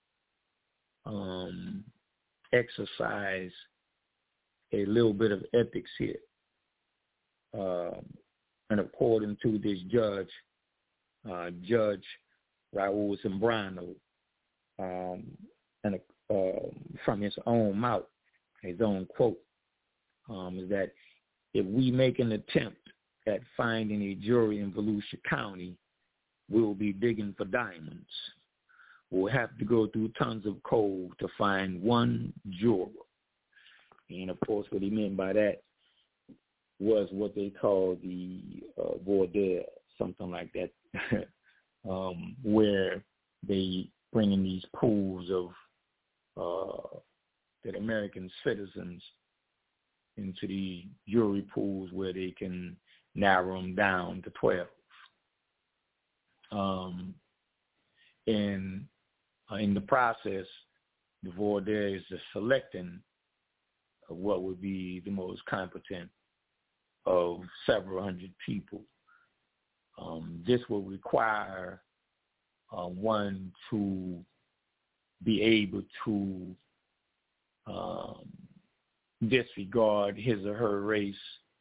um, exercise a little bit of ethics here. Uh, and according to this judge, uh, Judge Raul Zambrano, um, and uh, from his own mouth, his own quote, um, is that if we make an attempt at finding a jury in Volusia County, we'll be digging for diamonds. We'll have to go through tons of coal to find one juror. And, of course, what he meant by that was what they call the uh, voir dire, something like that, um, where they bring in these pools of uh, that American citizens into the jury pools where they can narrow them down to twelve. Um, and uh, in the process, the voir dire is the selecting of what would be the most competent of several hundred people. Um, this will require uh, one to be able to um, disregard his or her race,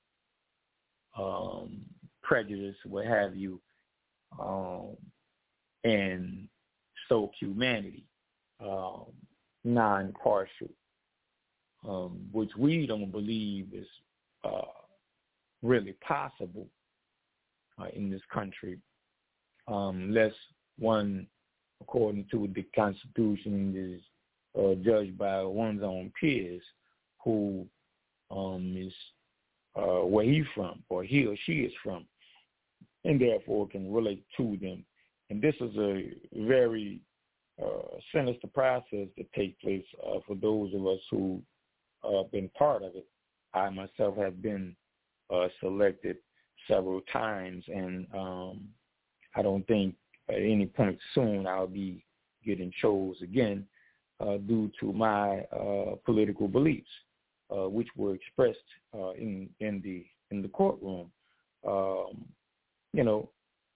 um, prejudice, what have you, um, and stoke humanity, um, non-partial, um, which we don't believe is uh, really possible uh, in this country, um, unless one, according to the Constitution, is uh, judged by one's own peers, who um, is uh, where he's from, or he or she is from, and therefore can relate to them. And this is a very uh, sinister process that takes place uh, for those of us who have been part of it. I myself have been uh, selected several times, and um, I don't think at any point soon I'll be getting chose again uh, due to my uh, political beliefs, uh, which were expressed uh, in in the in the courtroom. Um, you know,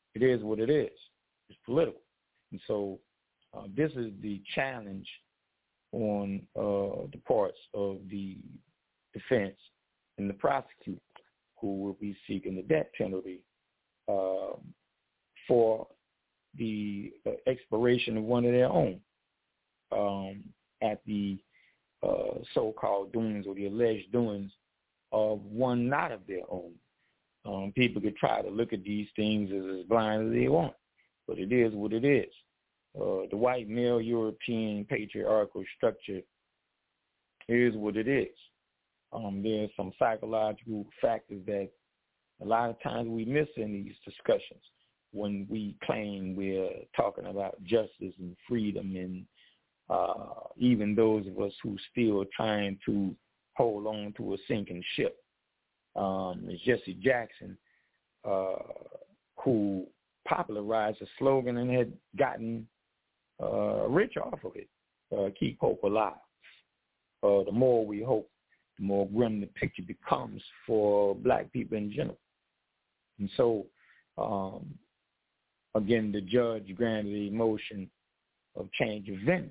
it is what it is. It's political. And so uh, this is the challenge on uh, the parts of the defense and the prosecutor, who will be seeking the death penalty uh, for the uh, expiration of one of their own um, at the uh, so-called doings or the alleged doings of one not of their own. Um, people could try to look at these things as, as blind as they want, but it is what it is. Uh, the white male European patriarchal structure is what it is. Um, there's some psychological factors that a lot of times we miss in these discussions when we claim we're talking about justice and freedom, and uh, even those of us who still trying to hold on to a sinking ship. Um, it's Jesse Jackson uh, who popularized the slogan and had gotten uh, rich off of it, uh, keep hope alive. Uh, the more we hope, the more grim the picture becomes for black people in general. And so, um, again, the judge granted a motion of change of venue.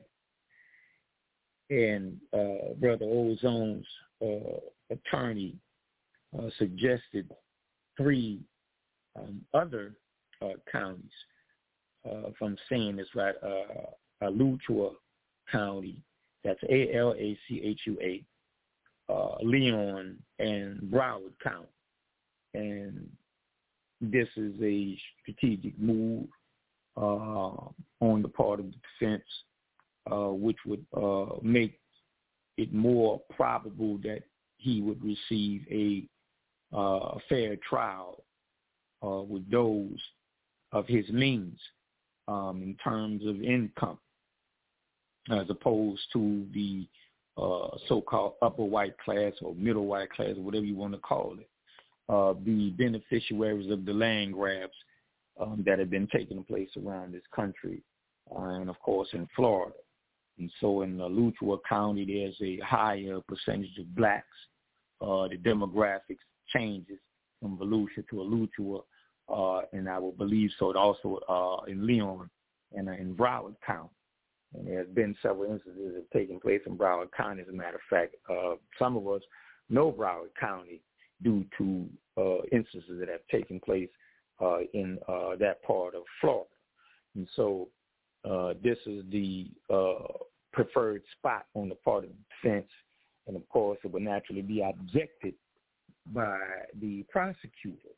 And uh, Brother Ozone's uh, attorney uh, suggested three um, other uh, counties, uh, if I'm saying this right, uh, Alachua County, that's A L A C H U A, uh, Leon, and Broward County. And this is a strategic move uh, on the part of the defense, uh, which would uh, make it more probable that he would receive a uh, fair trial uh, with those of his means um, in terms of income, as opposed to the uh, so-called upper white class or middle white class, or whatever you want to call it, uh, the beneficiaries of the land grabs um, that have been taking place around this country, uh, and of course in Florida. And so in Alachua County, there's a higher percentage of blacks. Uh, the demographics changes from Volusia to Alachua, uh, and I will believe so also uh, in Leon and uh, in Broward County. And there's been several instances that have taken place in Broward County. As a matter of fact, uh, some of us know Broward County due to uh, instances that have taken place uh, in uh, that part of Florida. And so uh, this is the uh, preferred spot on the part of the defense. And, of course, it would naturally be objected by the prosecutor.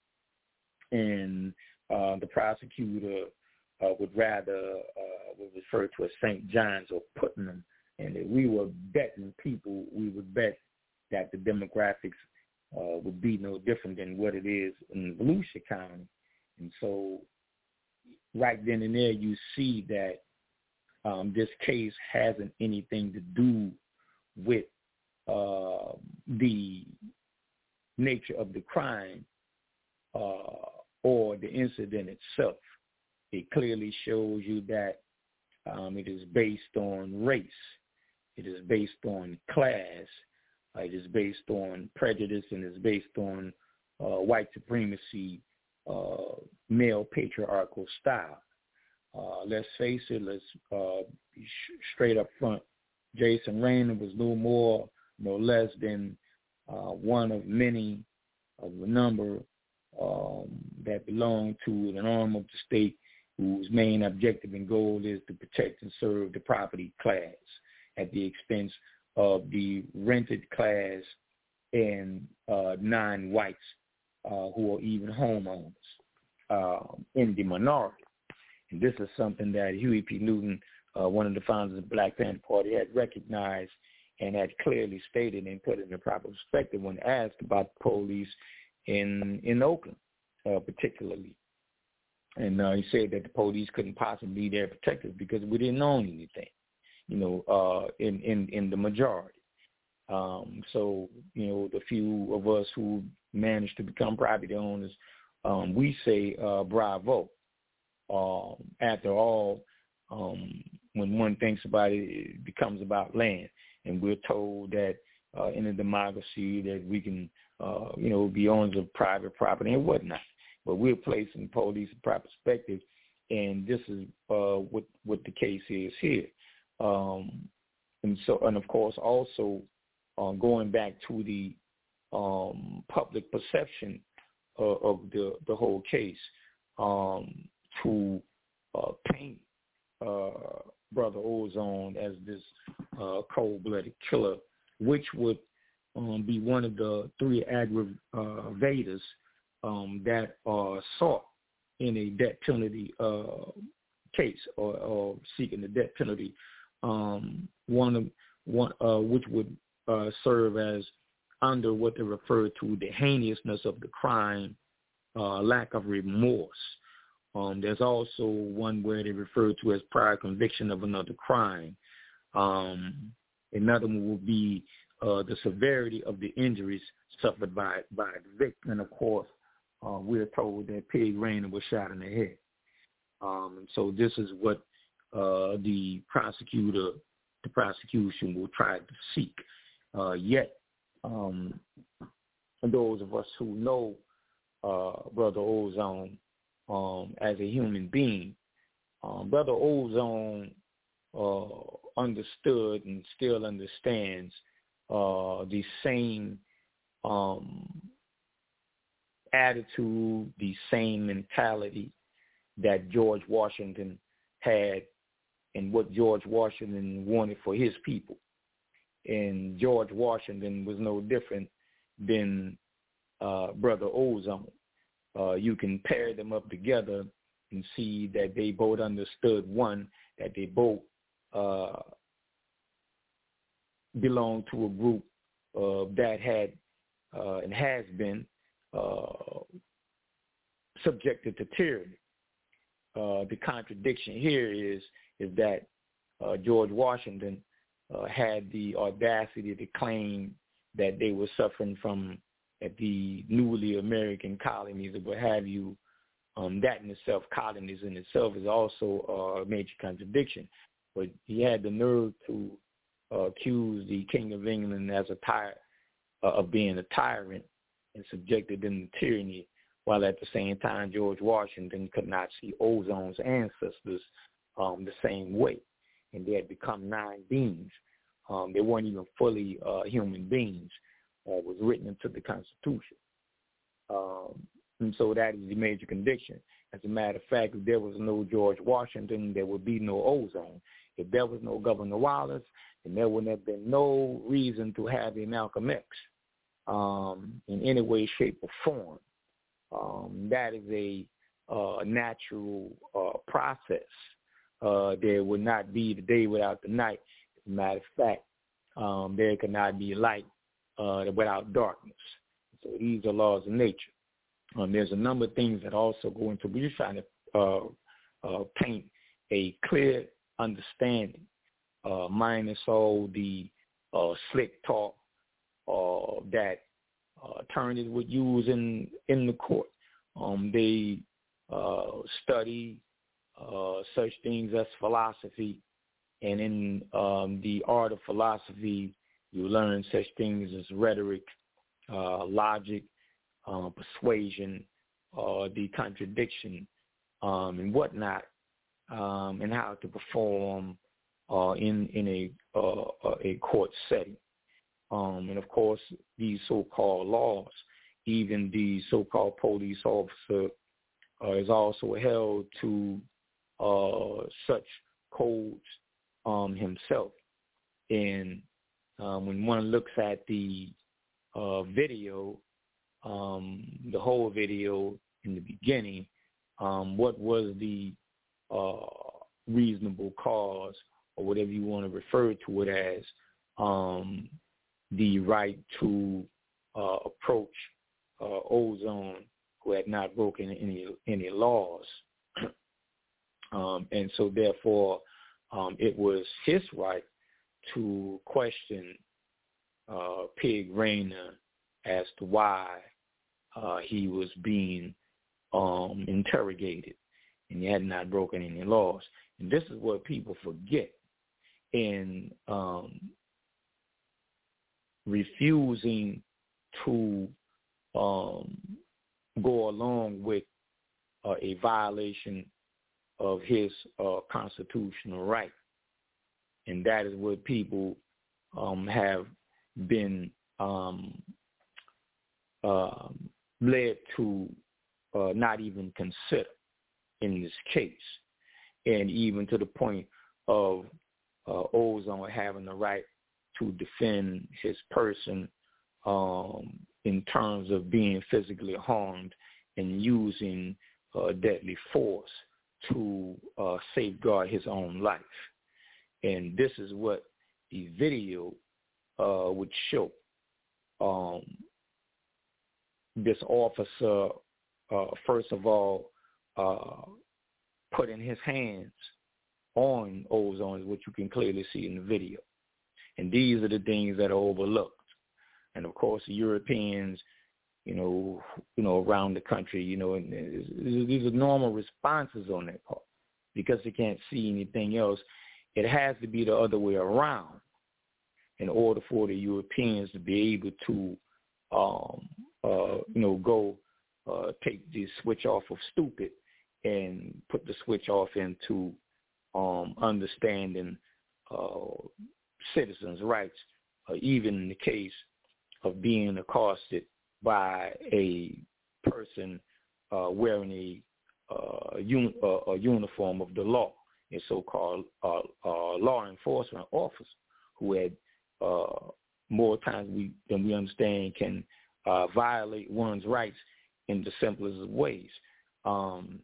And uh, the prosecutor uh, would rather uh, would refer to as Saint John's or Putnam. And if we were betting people, we would bet that the demographics uh, would be no different than what it is in Volusia County. And so right then and there you see that um, this case hasn't anything to do with uh, the nature of the crime uh, or the incident itself. It clearly shows you that um, it is based on race. It is based on class. Uh, it is based on prejudice, and it's based on uh, white supremacy, uh, male patriarchal style. Uh, let's face it, let's uh, be sh- straight up front. Jason Raynor was no more, no less than uh, one of many of the number um, that belong to an arm of the state whose main objective and goal is to protect and serve the property class at the expense of the rented class and uh, non-whites uh, who are even homeowners uh, in the minority. And this is something that Huey P. Newton, uh, one of the founders of the Black Panther Party, had recognized and had clearly stated and put it in the proper perspective when asked about the police in in Oakland, uh, particularly. And uh, he said that the police couldn't possibly be their protectors because we didn't own anything, you know, uh, in, in, in the majority. Um, so, you know, the few of us who managed to become property owners, um, we say uh, bravo. Um, after all, um, when one thinks about it, it becomes about land. And we're told that uh, in a democracy that we can, uh, you know, be owners of private property and whatnot. but we're placing police in proper perspective, and this is uh, what what the case is here. Um, and so, and of course, also uh, going back to the um, public perception uh, of the the whole case, um, to uh, paint uh, Brother Ozone as this uh, cold-blooded killer, which would um, be one of the three aggravators um, that are sought in a death penalty uh, case, or, or seeking the death penalty. Um, one of one uh, which would uh, serve as under what they refer to the heinousness of the crime, uh, lack of remorse. Um, there's also one where they refer to as prior conviction of another crime. Um, another one will be uh, the severity of the injuries suffered by by the victim. And of course, uh, we're told that Pig Rainer was shot in the head. Um, so this is what uh, the prosecutor, the prosecution will try to seek. Uh, yet, um, those of us who know uh, Brother Ozone um, as a human being, um, Brother Ozone uh, understood and still understands uh, the same um, attitude, the same mentality that George Washington had and what George Washington wanted for his people. And George Washington was no different than uh, Brother Ozone. Uh, you can pair them up together and see that they both understood, one, that they both uh, belonged to a group uh, that had uh, and has been uh, subjected to tyranny. Uh, the contradiction here is is that uh, George Washington uh, had the audacity to claim that they were suffering from at the newly American colonies or what have you. Um, that in itself, colonies in itself, is also a major contradiction. But he had the nerve to uh, accuse the King of England as a ty- uh, of being a tyrant and subjected them to tyranny, while at the same time George Washington could not see Ozone's ancestors um, the same way. And they had become nine beings. Um, they weren't even fully uh, human beings. Uh, was written into the Constitution. Um, and so that is the major conviction. As a matter of fact, if there was no George Washington, there would be no Ozone. If there was no Governor Wallace, then there would have been no reason to have a Malcolm X um, in any way, shape, or form. Um, that is a uh, natural uh, process. Uh, there would not be the day without the night. As a matter of fact, um, there could not be light uh, without darkness. So these are laws of nature. Um, there's a number of things that also go into, we're just trying to uh, uh, paint a clear understanding, uh, minus all the uh, slick talk uh, that uh, attorneys would use in, in the court. Um, they uh, study uh, such things as philosophy, and in um, the art of philosophy, you learn such things as rhetoric, uh, logic, uh, persuasion, uh, the contradiction, um, and whatnot, um, and how to perform uh, in in a uh, a court setting. Um, and of course, these so-called laws, even the so-called police officer uh, is also held to uh, such codes um, himself. And um, when one looks at the uh, video, um, the whole video in the beginning, um, what was the uh, reasonable cause, or whatever you want to refer to it as, um, the right to uh, approach uh, Ozone, who had not broken any any laws. um, and so therefore, um, it was his right to question uh, Pig Rainer as to why uh, he was being um, interrogated, and he had not broken any laws. And this is what people forget in um, refusing to um, go along with uh, a violation of his uh, constitutional right. And that is what people um, have been um, uh, led to uh, not even consider in this case, and even to the point of uh, Ozone having the right to defend his person um, in terms of being physically harmed and using uh, deadly force to uh, safeguard his own life. And this is what the video uh, would show. Um, this officer, uh, first of all, uh, putting his hands on Ozone, is what you can clearly see in the video. And these are the things that are overlooked. And of course, the Europeans, you know, you know, around the country, you know, and these are normal responses on their part because they can't see anything else. It has to be the other way around in order for the Europeans to be able to, um, uh, you know, go uh, take the switch off of stupid and put the switch off into um, understanding uh, citizens' rights, uh, even in the case of being accosted by a person uh, wearing a, uh, un- uh, a uniform of the law, a so-called uh, uh, law enforcement officer who had uh, more times we, than we understand can uh, violate one's rights in the simplest of ways. Um,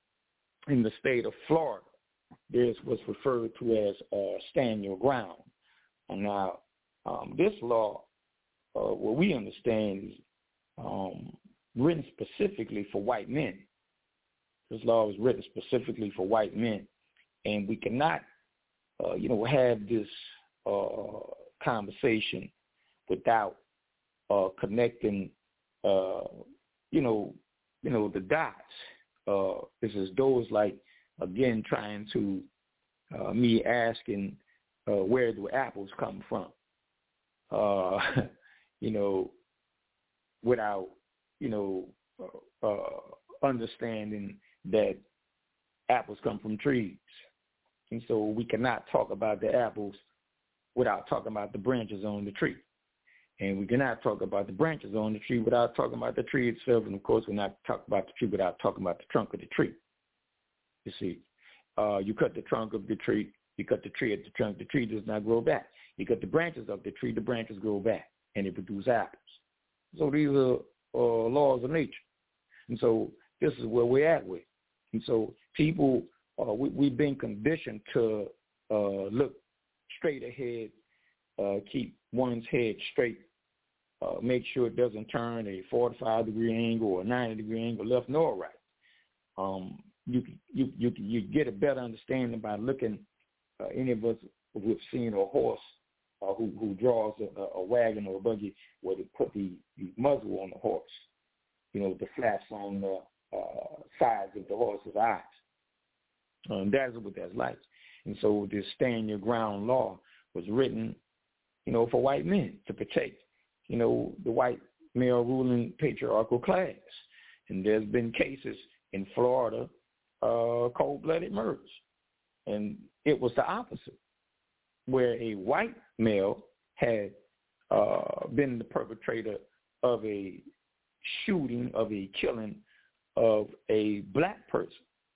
in the state of Florida, there's what's referred to as uh, stand your ground. And now, um, this law, uh, what we understand is um, written specifically for white men. This law was written specifically for white men. And we cannot, uh, you know, have this uh, conversation without uh, connecting, uh, you know, you know, the dots. Uh, it's as though it's like, again, trying to, uh, me asking, uh, where do apples come from? Uh, you know, without, you know, uh, uh, understanding that apples come from trees. And so we cannot talk about the apples without talking about the branches on the tree. And we cannot talk about the branches on the tree without talking about the tree itself. And, of course, we're not talking about the tree without talking about the trunk of the tree. You see, uh, you cut the trunk of the tree, you cut the tree at the trunk, the tree does not grow back. You cut the branches of the tree, the branches grow back, and they produce apples. So these are uh, laws of nature. And so this is where we're at with. And so people, uh, we, we've been conditioned to uh, look straight ahead, uh, keep one's head straight, uh, make sure it doesn't turn a forty-five degree angle or a ninety degree angle left nor right. Um, you, you you you get a better understanding by looking. Uh, any of us who've seen a horse uh, who who draws a, a wagon or a buggy where they put the, the muzzle on the horse, you know, the flaps on the uh, sides of the horse's eyes. Um, that's what that's like. And so this stand your ground law was written, you know, for white men to protect, you know, the white male ruling patriarchal class. And there's been cases in Florida, uh, cold-blooded murders. And it was the opposite, where a white male had uh, been the perpetrator of a shooting, of a killing of a black person.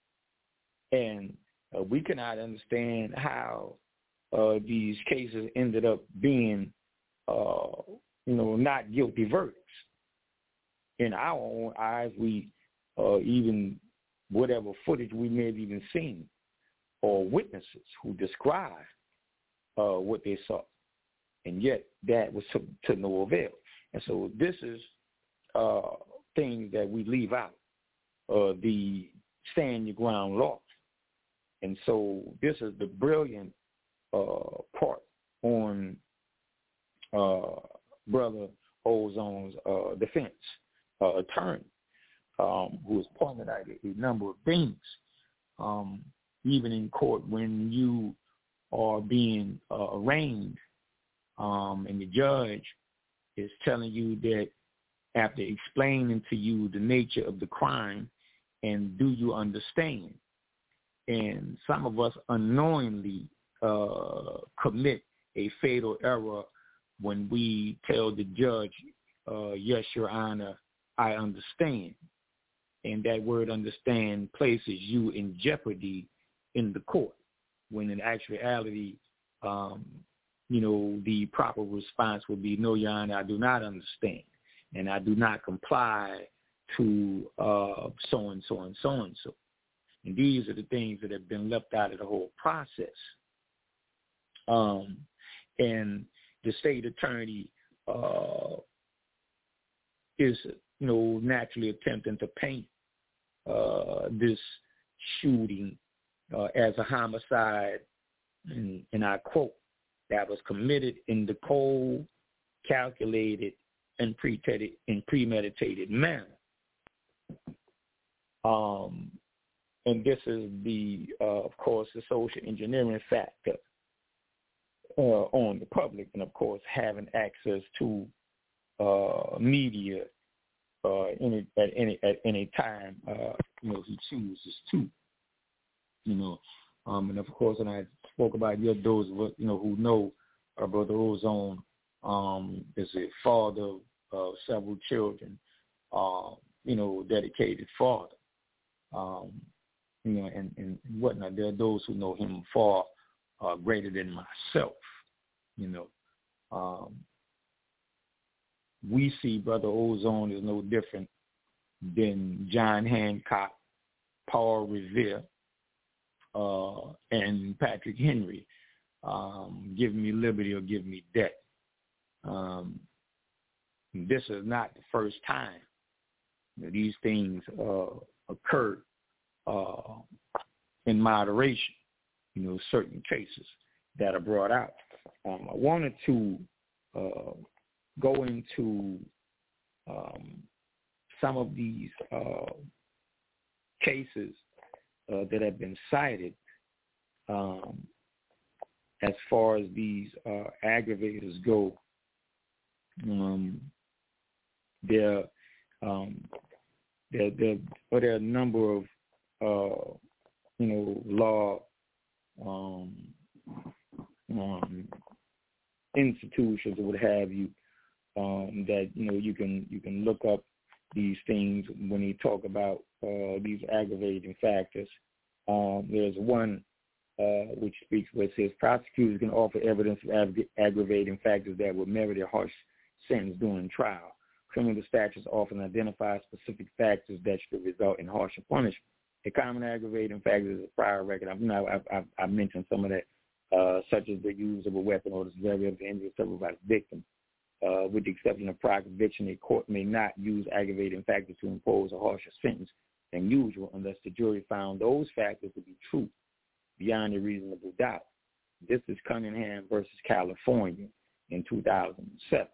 And uh, we cannot understand how uh, these cases ended up being, uh, you know, not guilty verdicts. In our own eyes, we uh, even whatever footage we may have even seen, or witnesses who described uh, what they saw, and yet that was to, to no avail. And so this is uh, things that we leave out, uh, the stand your ground law. And so this is the brilliant uh, part on uh, Brother Ozone's uh, defense uh, attorney, um, who has pointed out a number of things, um, even in court when you are being uh, arraigned um, and the judge is telling you that after explaining to you the nature of the crime and do you understand? And some of us unknowingly uh, commit a fatal error when we tell the judge, uh, yes, Your Honor, I understand. And that word understand places you in jeopardy in the court, when in actuality, um, you know, the proper response would be, no, Your Honor, I do not understand, and I do not comply to uh, so-and-so and so-and-so. And these are the things that have been left out of the whole process. Um, and the state attorney uh, is, you know, naturally attempting to paint uh, this shooting uh, as a homicide, and, and I quote, that was committed in the cold, calculated, and premeditated, in premeditated manner. Um, and this is the, uh, of course, the social engineering factor uh, on the public, and of course, having access to uh, media uh, any, at any at any time, uh, you know, he chooses to, you know. Um, and of course, and I spoke about your those you know who know our brother Ozone um, is a father of several children, uh, you know, dedicated father, um, you know, and, and whatnot. There are those who know him far uh, greater than myself, you know. Um, we see Brother Ozone is no different than John Hancock, Paul Revere, Uh, and Patrick Henry, um, give me liberty or give me death. Um, this is not the first time that these things uh, occurred uh, in moderation, you know, certain cases that are brought out. Um, I wanted to uh, go into um, some of these uh, cases Uh, that have been cited um, as far as these uh, aggravators go. Um, there, um, there, there, but there are a number of, uh, you know, law um, um, institutions or what have you um, that you know you can you can look up these things when you talk about uh, these aggravating factors. Um, there's one uh, which speaks where it says prosecutors can offer evidence of ag- aggravating factors that would merit a harsh sentence during trial. Criminal statutes often identify specific factors that should result in harsher punishment. A common aggravating factor is a prior record. I've, you know, I've, I've, I've mentioned some of that, uh, such as the use of a weapon or the severity of the injury suffered by the victim. Uh, with the exception of prior conviction, a court may not use aggravating factors to impose a harsher sentence than usual unless the jury found those factors to be true beyond a reasonable doubt. This is Cunningham versus California in two thousand seven.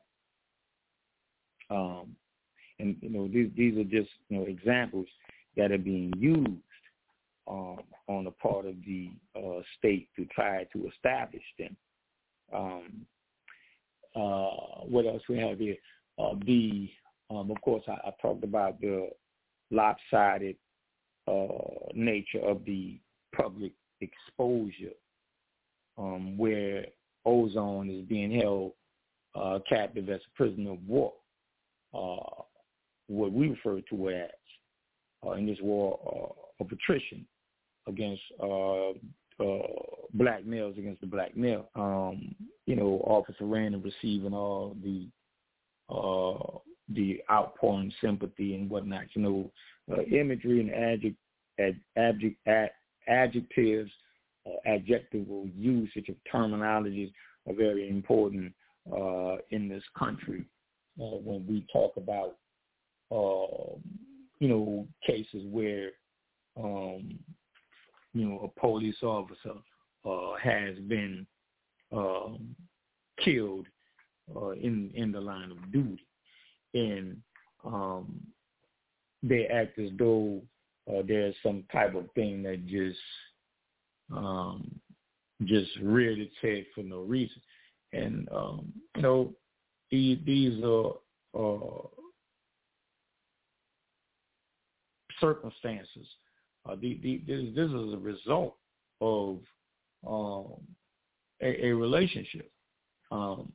Um, and, you know, these, these are just, you know, examples that are being used um, on the part of the uh, state to try to establish them. Um, Uh, what else we have here? Uh, the, um, of course, I, I talked about the lopsided uh, nature of the public exposure, um, where Ozone is being held uh, captive as a prisoner of war, uh, what we refer to as uh, in this war uh, of attrition against uh, uh, black males against the black male. Um, you know, Officer Random receiving all the uh, the outpouring sympathy and whatnot. You know, uh, imagery and adject, ad, adject, ad, adjectives, uh, adjectival usage of terminologies are very important uh, in this country uh, when we talk about, uh, you know, cases where, um, you know, a police officer uh, has been um, killed uh, in in the line of duty, and um, they act as though uh, there's some type of thing that just um, just reared its head for no reason. And um, you know, these these are uh, circumstances. Uh, the, the, this, this is a result of um, a, a relationship. Um,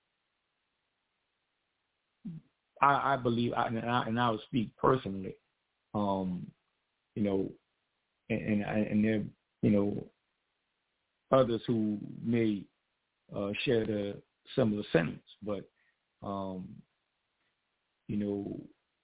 I, I believe, I, and, I, and I would speak personally, um, you know, and, and, and there, you know, others who may uh, share the similar sentiments, but, um, you know,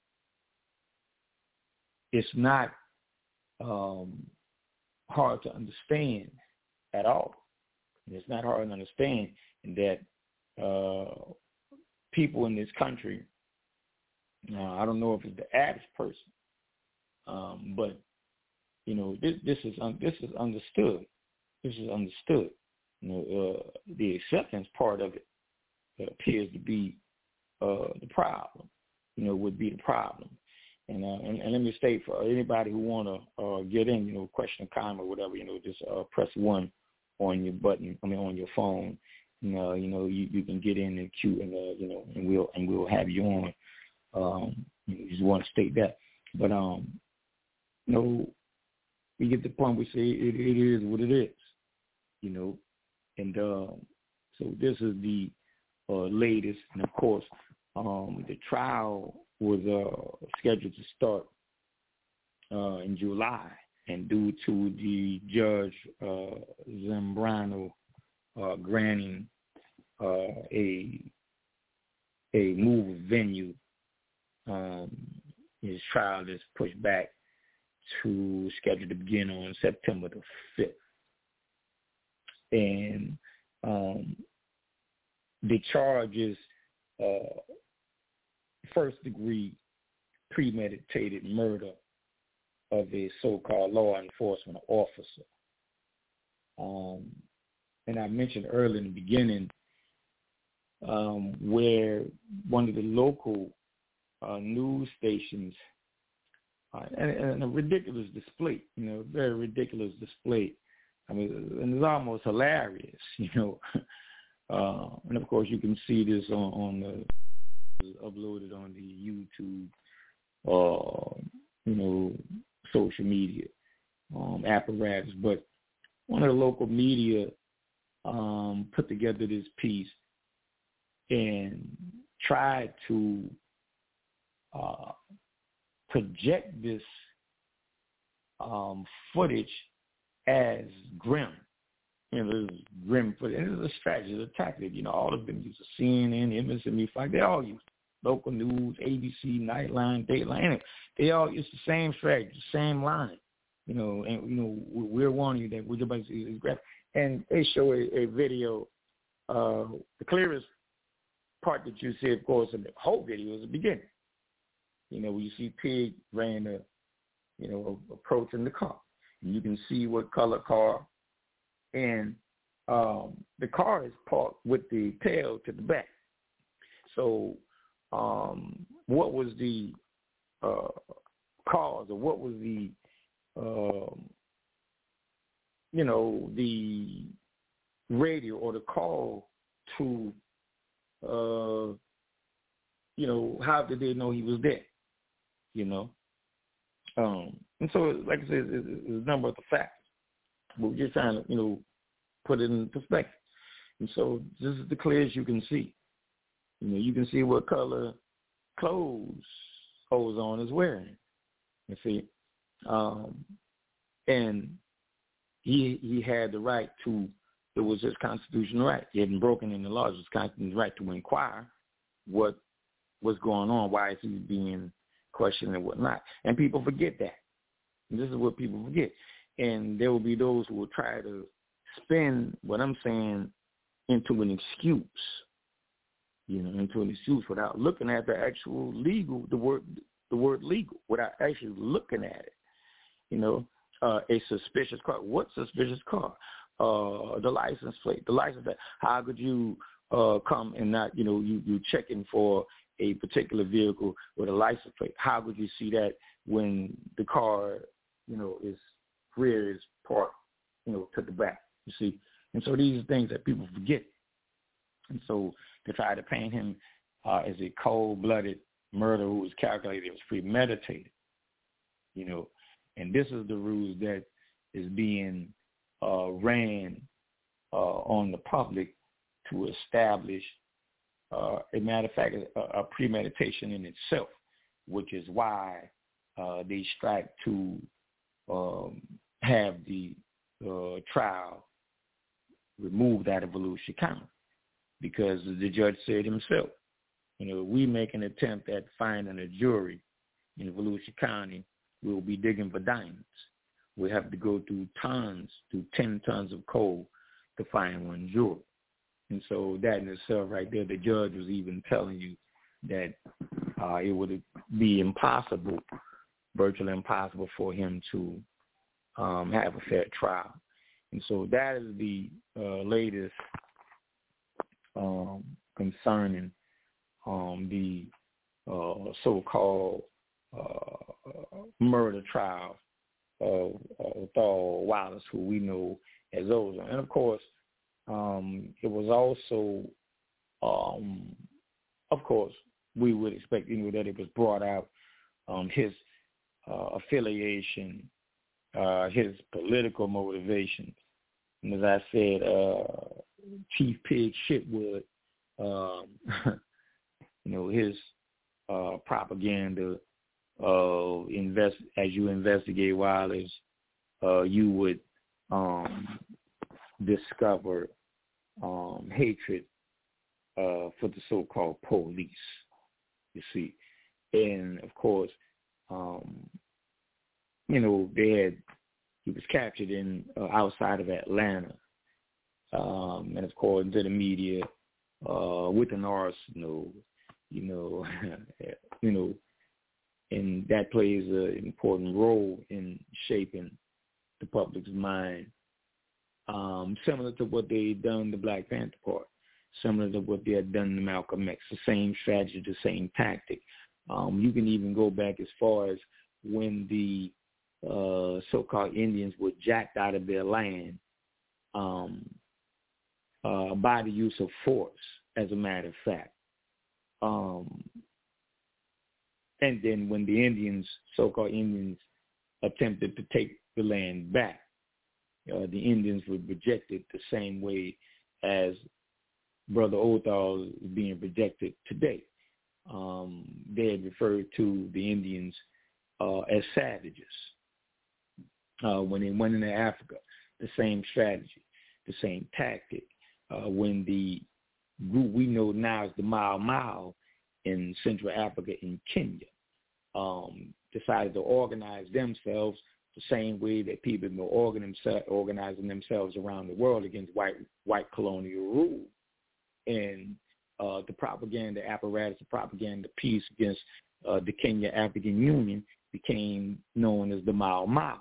it's not um, hard to understand at all. It's not hard to understand that uh, people in this country, uh, I don't know if it's the average person, um, but you know, this this is un, this is understood. This is understood. You know, uh, the acceptance part of it appears to be uh, the problem. You know, would be the problem. And, uh, and and let me state for anybody who want to uh, get in, you know, question, comment, or whatever, you know, just uh, press one on your button. I mean, on your phone. And, uh, you know, you, you can get in the queue, and uh, you know, and we'll and we'll have you on. Um, you just want to state that, but um, you know, we get to the point we say it, it is what it is, you know, and uh, so this is the uh, latest, and of course, um, the trial was uh, scheduled to start uh, in July, and due to the judge uh, Zambrano uh, granting uh, a a move of venue, um, his trial is pushed back to schedule to begin on September the fifth, and um, the charge is uh, first-degree premeditated murder of a so-called law enforcement officer. Um, and I mentioned earlier in the beginning um, where one of the local uh, news stations, uh, and, and a ridiculous display, you know, very ridiculous display. I mean, and it's almost hilarious, you know. uh, and, of course, you can see this on, on the uploaded on the YouTube, uh, you know, social media um, apparatus. But one of the local media um, put together this piece and tried to uh, project this um, footage as grim. You know, this grim footage. And it's a strategy, it's a tactic. You know, all of them use C N N, M S N B C, they all use local news, A B C, Nightline, Dateline. They all use the same strategy, the same line. You know, and you know, we're warning you that we're about to see this graphic. And they show a, a video. Uh, the clearest part that you see, of course, in the whole video is the beginning. You know, where you see Pig ran, a, you know, approaching the car. And you can see what color car, and um, the car is parked with the tail to the back. So, um, what was the uh, cause, or what was the, um, you know, the radio or the call to, uh, you know, how did they know he was dead? You know, um, and so, like I said, it's, it's a number of the factors. But we're just trying to, you know, put it in perspective. And so this is the clearest you can see. You know, you can see what color clothes Ozone is wearing. You see, um, and he he had the right to. It was his constitutional right. He hadn't broken any laws. It was his constitutional right to inquire what was going on, why is he being questioned and whatnot. And people forget that. And this is what people forget. And there will be those who will try to spin what I'm saying into an excuse, you know, into an excuse without looking at the actual legal, the word, the word legal, without actually looking at it. You know, uh, a suspicious car. What suspicious car? Uh, the license plate. The license plate. How could you uh, come and not, you know, you you checking for a particular vehicle with a license plate? How could you see that when the car, you know, is rear is parked, you know, to the back? You see, and so these are things that people forget. And so to try to paint him uh, as a cold-blooded murderer who was calculated, it was premeditated. you know, and this is the rules that is being uh, ran uh, on the public to establish, uh, a matter of fact, a, a premeditation in itself, which is why uh, they strike to um, have the uh, trial removed out of Volusia County, because the judge said himself, you know, we make an attempt at finding a jury in Volusia County, we'll be digging for diamonds. We have to go through tons, through ten tons of coal to find one juror. And so that in itself right there, the judge was even telling you that uh, it would be impossible, virtually impossible for him to um, have a fair trial. And so that is the uh, latest um, concerning um, the uh, so-called uh, murder trial of uh, Thor Wallace, who we know as Ozone. And, of course, um, it was also, um, of course, we would expect you know, that it was brought out um, his uh, affiliation, uh, his political motivations. And as I said, uh, Chief Pig Shitwood, um, you know, his uh, propaganda uh, invest as you investigate Wallace, uh, you would um, discover um, hatred uh, for the so-called police. You see, and of course, um, you know, they had. He was captured in uh, outside of Atlanta, um, and according to the media, uh, with an arsenal, you know, you know, and that plays an important role in shaping the public's mind, um, similar to what they had done to Black Panther Party, similar to what they had done to Malcolm X. The same strategy, the same tactic. Um, you can even go back as far as when the Uh, so-called Indians were jacked out of their land um, uh, by the use of force, as a matter of fact. Um, and then when the Indians, so-called Indians, attempted to take the land back, uh, the Indians were rejected the same way as Brother Othal is being rejected today. Um, they had referred to the Indians uh, as savages. Uh, when they went into Africa, the same strategy, the same tactic. Uh, when the group we know now as the Mau Mau in Central Africa and Kenya um, decided to organize themselves the same way that people have been organizing themselves around the world against white white colonial rule. And uh, the propaganda apparatus, the propaganda piece against uh, the Kenya African Union became known as the Mau Mau.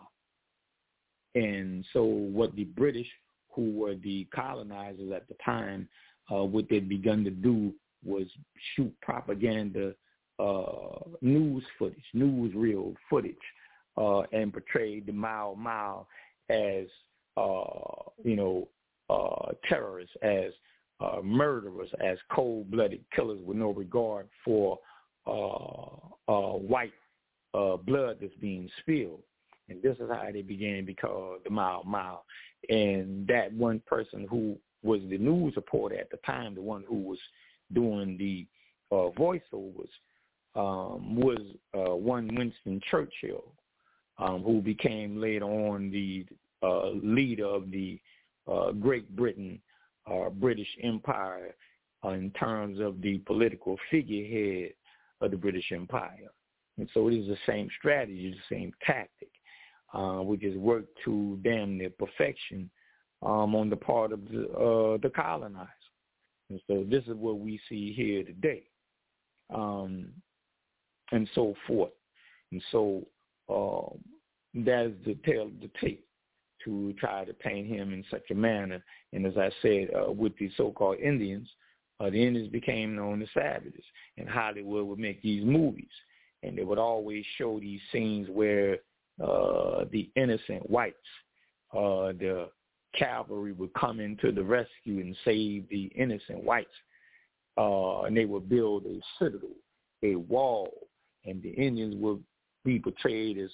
And so what the British, who were the colonizers at the time, uh, what they'd begun to do was shoot propaganda uh, news footage, newsreel footage, uh, and portray the Mau Mau as, uh, you know, uh, terrorists, as uh, murderers, as cold-blooded killers with no regard for uh, uh, white uh, blood that's being spilled. And this is how they began to become the Mau Mau. And that one person who was the news reporter at the time, the one who was doing the uh, voiceovers, um, was uh, one Winston Churchill, um, who became later on the uh, leader of the uh, Great Britain, uh, British Empire, uh, in terms of the political figurehead of the British Empire. And so it is the same strategy, the same tactic. Uh, which is worked to damn near perfection um, on the part of the, uh, the colonizers. And so this is what we see here today, um, and so forth. And so uh, that is the tale of the tape, to try to paint him in such a manner. And as I said, uh, with the so-called Indians, uh, the Indians became known as savages, and Hollywood would make these movies. And they would always show these scenes where Uh, the innocent whites, uh, the cavalry would come into the rescue and save the innocent whites, uh, and they would build a citadel, a wall, and the Indians would be portrayed as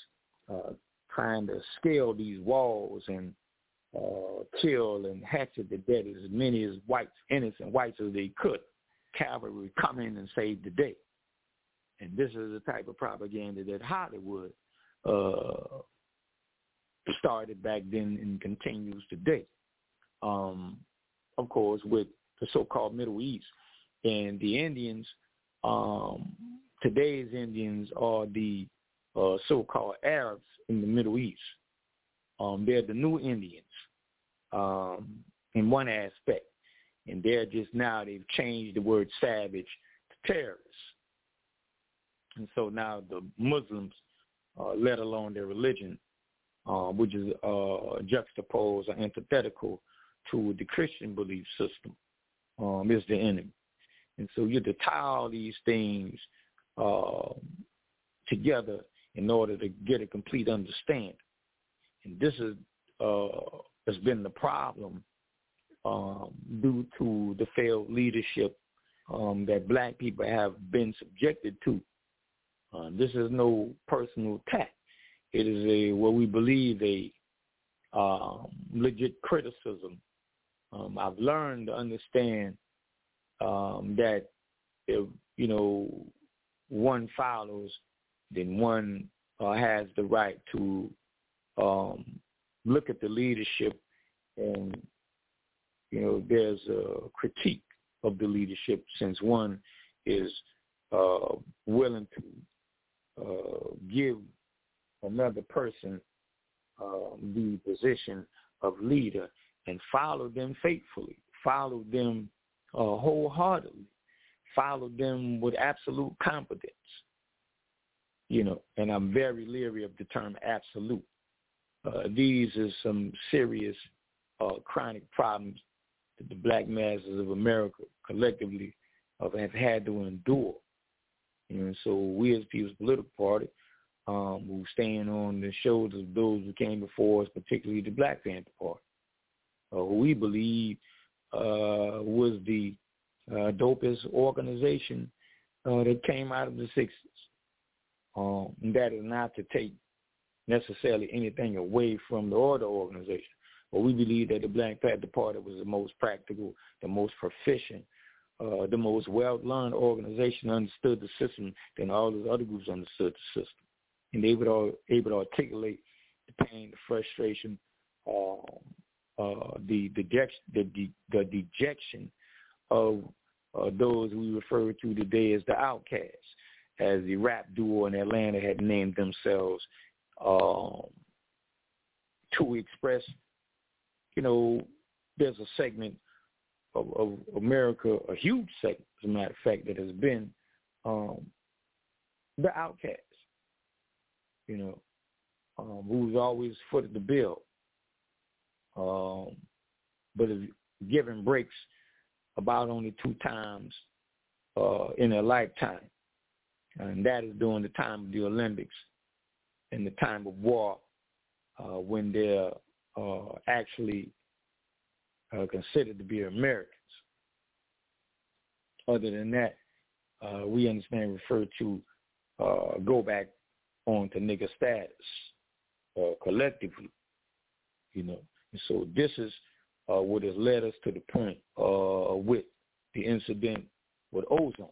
uh, trying to scale these walls and uh, kill and hatchet to death as many as whites, innocent whites as they could. Cavalry would come in and save the day. And this is the type of propaganda that Hollywood uh, started back then and continues today. Um, of course, with the so-called Middle East and the Indians, um, today's Indians are the uh, so-called Arabs in the Middle East. Um, they're the new Indians um, in one aspect. And they're just now, they've changed the word savage to terrorists. And so now the Muslims, uh, let alone their religion, uh, which is uh, juxtaposed or antithetical to the Christian belief system, um, is the enemy. And so you have to tie all these things uh, together in order to get a complete understanding. And this is uh, has been the problem um, due to the failed leadership um, that black people have been subjected to. Uh, this is no personal attack. It is a what we believe a um, legit criticism. Um, I've learned to understand um, that if you know one follows, then one uh, has the right to um, look at the leadership, and you know there's a critique of the leadership since one is uh, willing to uh, give another person um, the position of leader and follow them faithfully, follow them uh, wholeheartedly, follow them with absolute competence. You know, and I'm very leery of the term absolute. Uh, these are some serious uh, chronic problems that the black masses of America collectively uh, have had to endure. You know, so we as People's Political Party, um, who stand on the shoulders of those who came before us, particularly the Black Panther Party, uh, who we believe uh, was the uh, dopest organization uh, that came out of the sixties. Um, and that is not to take necessarily anything away from the order organization, but we believe that the Black Panther Party was the most practical, the most proficient, uh, the most well-learned organization, understood the system than all those other groups understood the system. And they were all able to articulate the pain, the frustration, uh, uh, the, dejection, the, the, the dejection of uh, those we refer to today as the outcasts, as the rap duo in Atlanta had named themselves, um, to express, you know, there's a segment of, of America, a huge segment, as a matter of fact, that has been um, the outcasts, you know, um, who's always footed the bill, um, but is given breaks about only two times uh, in their lifetime. And that is during the time of the Olympics and the time of war, uh, when they're uh, actually uh, considered to be Americans. Other than that, uh, we understand refer to uh, go back on to nigger status uh, collectively, you know. And so this is uh, what has led us to the point uh, with the incident with ozone.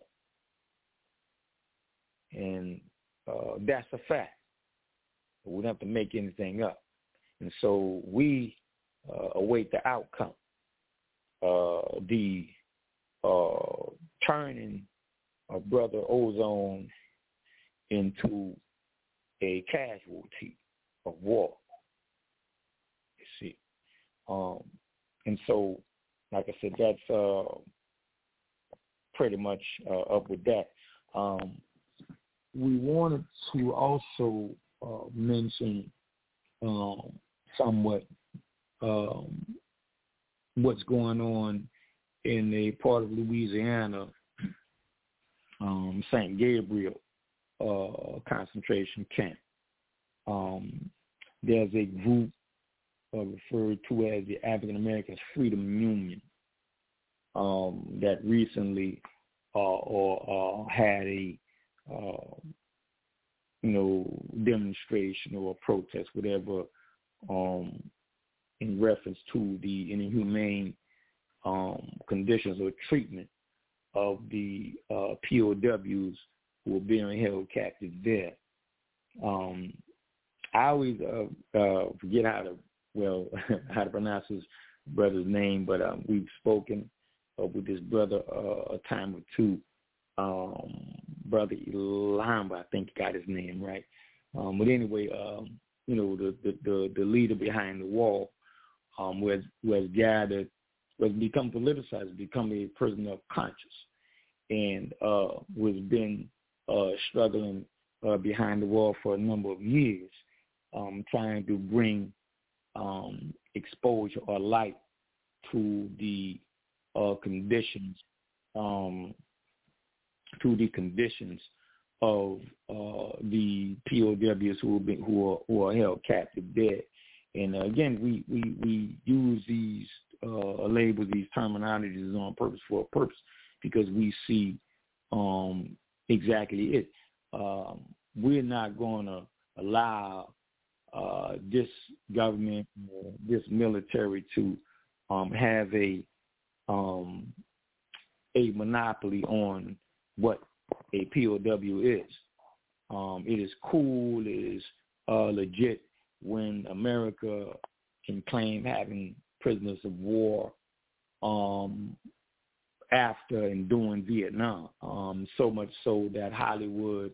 And uh, that's a fact. We don't have to make anything up. And so we uh, await the outcome. Uh, the uh, turning of Brother Ozone into a casualty of war. You see. Um, and so, like I said, that's uh, pretty much uh, up with that. Um, we wanted to also uh, mention um, somewhat um, what's going on in a part of Louisiana, um, Saint Gabriel uh, concentration camp. Um, there's a group uh, referred to as the African Americans Freedom Union um, that recently uh, or uh, had a Uh, you know, demonstration or protest, whatever, um, in reference to the inhumane um, conditions or treatment of the uh, P O Ws who were being held captive there. Um, I always uh, uh, forget how to, well, how to pronounce his brother's name, but um, we've spoken uh, with this brother uh, a time or two. Um, brother Ilamba, I think got his name right. Um, but anyway, um, you know, the, the, the, the leader behind the wall um, was, was gathered, was become politicized, become a prisoner of conscience, and uh, was been uh, struggling uh, behind the wall for a number of years, um, trying to bring um, exposure or light to the uh, conditions, um, to the conditions of uh, the P O Ws who have been, who are who are held captive there. And uh, again, we, we, we use these uh, labels, these terminologies on purpose for a purpose, because we see um, exactly it. Um, we're not going to allow uh, this government, uh, this military to um, have a um, a monopoly on what a P O W is. Um, it is cool, it is uh, legit when America can claim having prisoners of war um, after and during Vietnam, um, so much so that Hollywood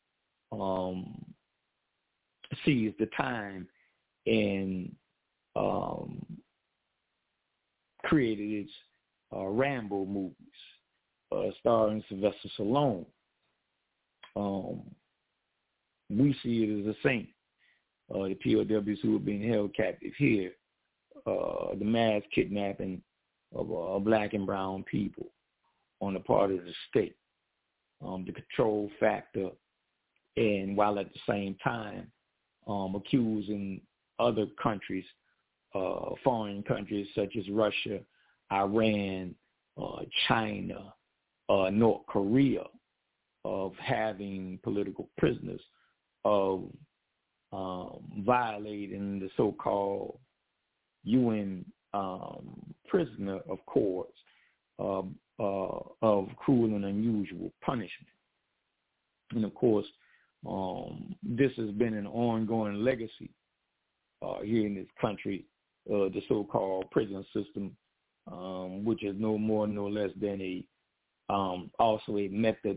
um, seized the time and um, created its uh, Rambo movies, uh, starring Sylvester Stallone. Um, we see it as a saint. Uh, the P O Ws who have been held captive here, uh, the mass kidnapping of uh, black and brown people on the part of the state, um, the control factor, and while at the same time um, accusing other countries, uh, foreign countries such as Russia, Iran, uh, China, uh, North Korea, of having political prisoners, of um, violating the so-called U N um, prisoner of courts, uh, uh, of cruel and unusual punishment. And of course, um, this has been an ongoing legacy uh, here in this country, uh, the so-called prison system, um, which is no more, no less than a um, also a method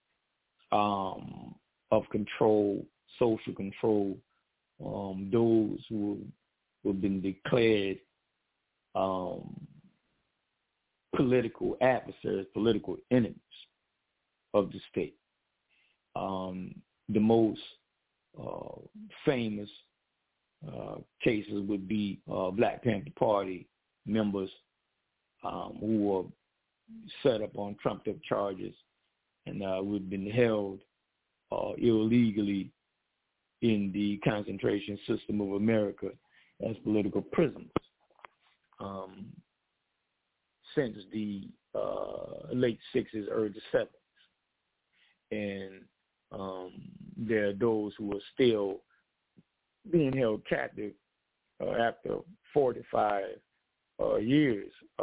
um, of control, social control. Um, those who, who have been declared um, political adversaries, political enemies of the state. Um, the most uh, famous uh, cases would be uh, Black Panther Party members um, who were set up on trumped-up charges and uh, who had been held uh, illegally in the concentration system of America as political prisoners um, since the uh, late sixties, early seventies. And um, there are those who are still being held captive uh, after forty-five uh, years, uh,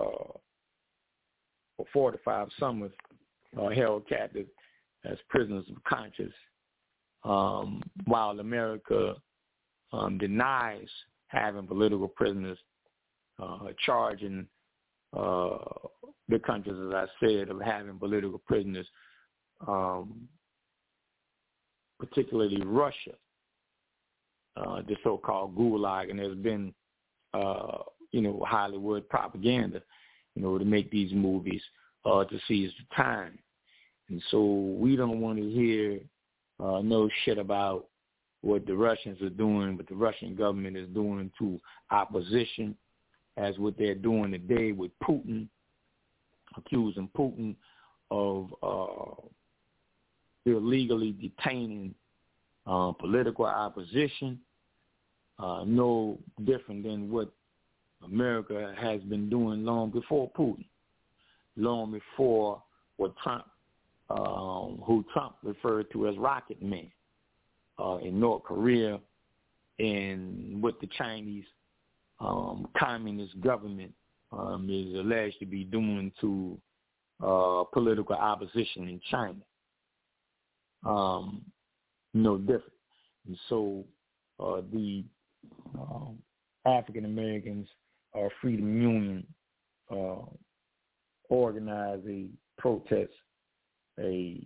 or forty-five summers, uh, held captive as prisoners of conscience, um, while America um, denies having political prisoners, uh, charging uh, the countries, as I said, of having political prisoners, um, particularly Russia, uh, the so-called Gulag, and there's been, uh, you know, Hollywood propaganda, you know, to make these movies uh, to seize the time. And so we don't want to hear uh, no shit about what the Russians are doing, what the Russian government is doing to opposition, as what they're doing today with Putin, accusing Putin of uh, illegally detaining uh, political opposition, uh, no different than what America has been doing long before Putin, long before what Trump, um, who Trump referred to as Rocket Man. uh, in North Korea, and what the Chinese um, Communist government um, is alleged to be doing to uh, political opposition in China. Um, no different. And so uh, the um, African Americans uh, Freedom Union uh, organized a protest, a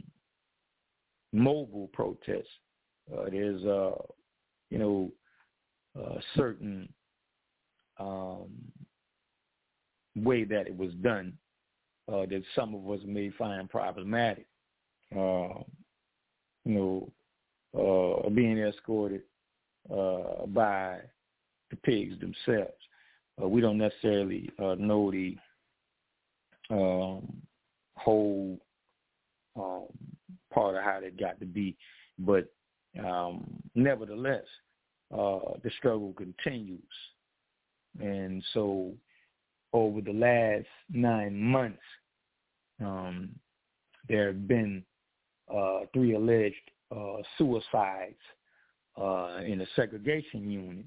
mobile protest. Uh, there's a, you know, a certain um, way that it was done uh, that some of us may find problematic. Uh, you know, uh, being escorted uh, by the pigs themselves. Uh, we don't necessarily uh, know the um, whole um, part of how that got to be, but um, nevertheless, uh, the struggle continues. And so over the last nine months, um, there have been uh, three alleged uh, suicides uh, in a segregation unit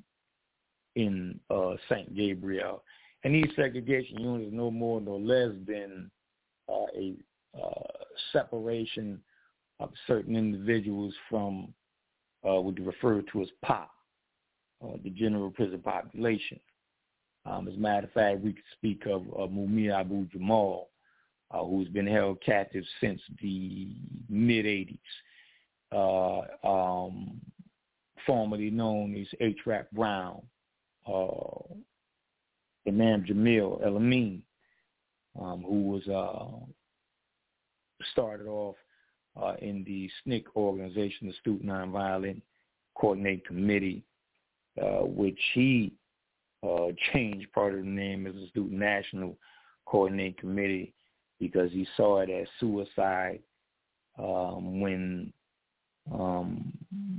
in uh, Saint Gabriel. And these segregation units no more no less than uh, a uh, separation of certain individuals from uh, what we refer to as P O P, uh, the general prison population. Um, as a matter of fact, we could speak of uh, Mumia Abu Jamal, uh, who's been held captive since the mid-eighties, uh, um, formerly known as H. Rap Brown, uh, Imam Jamil El-Amin, um, who was uh, started off uh, in the S N C C organization, the Student Nonviolent Coordinating Committee, uh, which he uh, changed part of the name as the Student National Coordinating Committee because he saw it as suicide um, when um,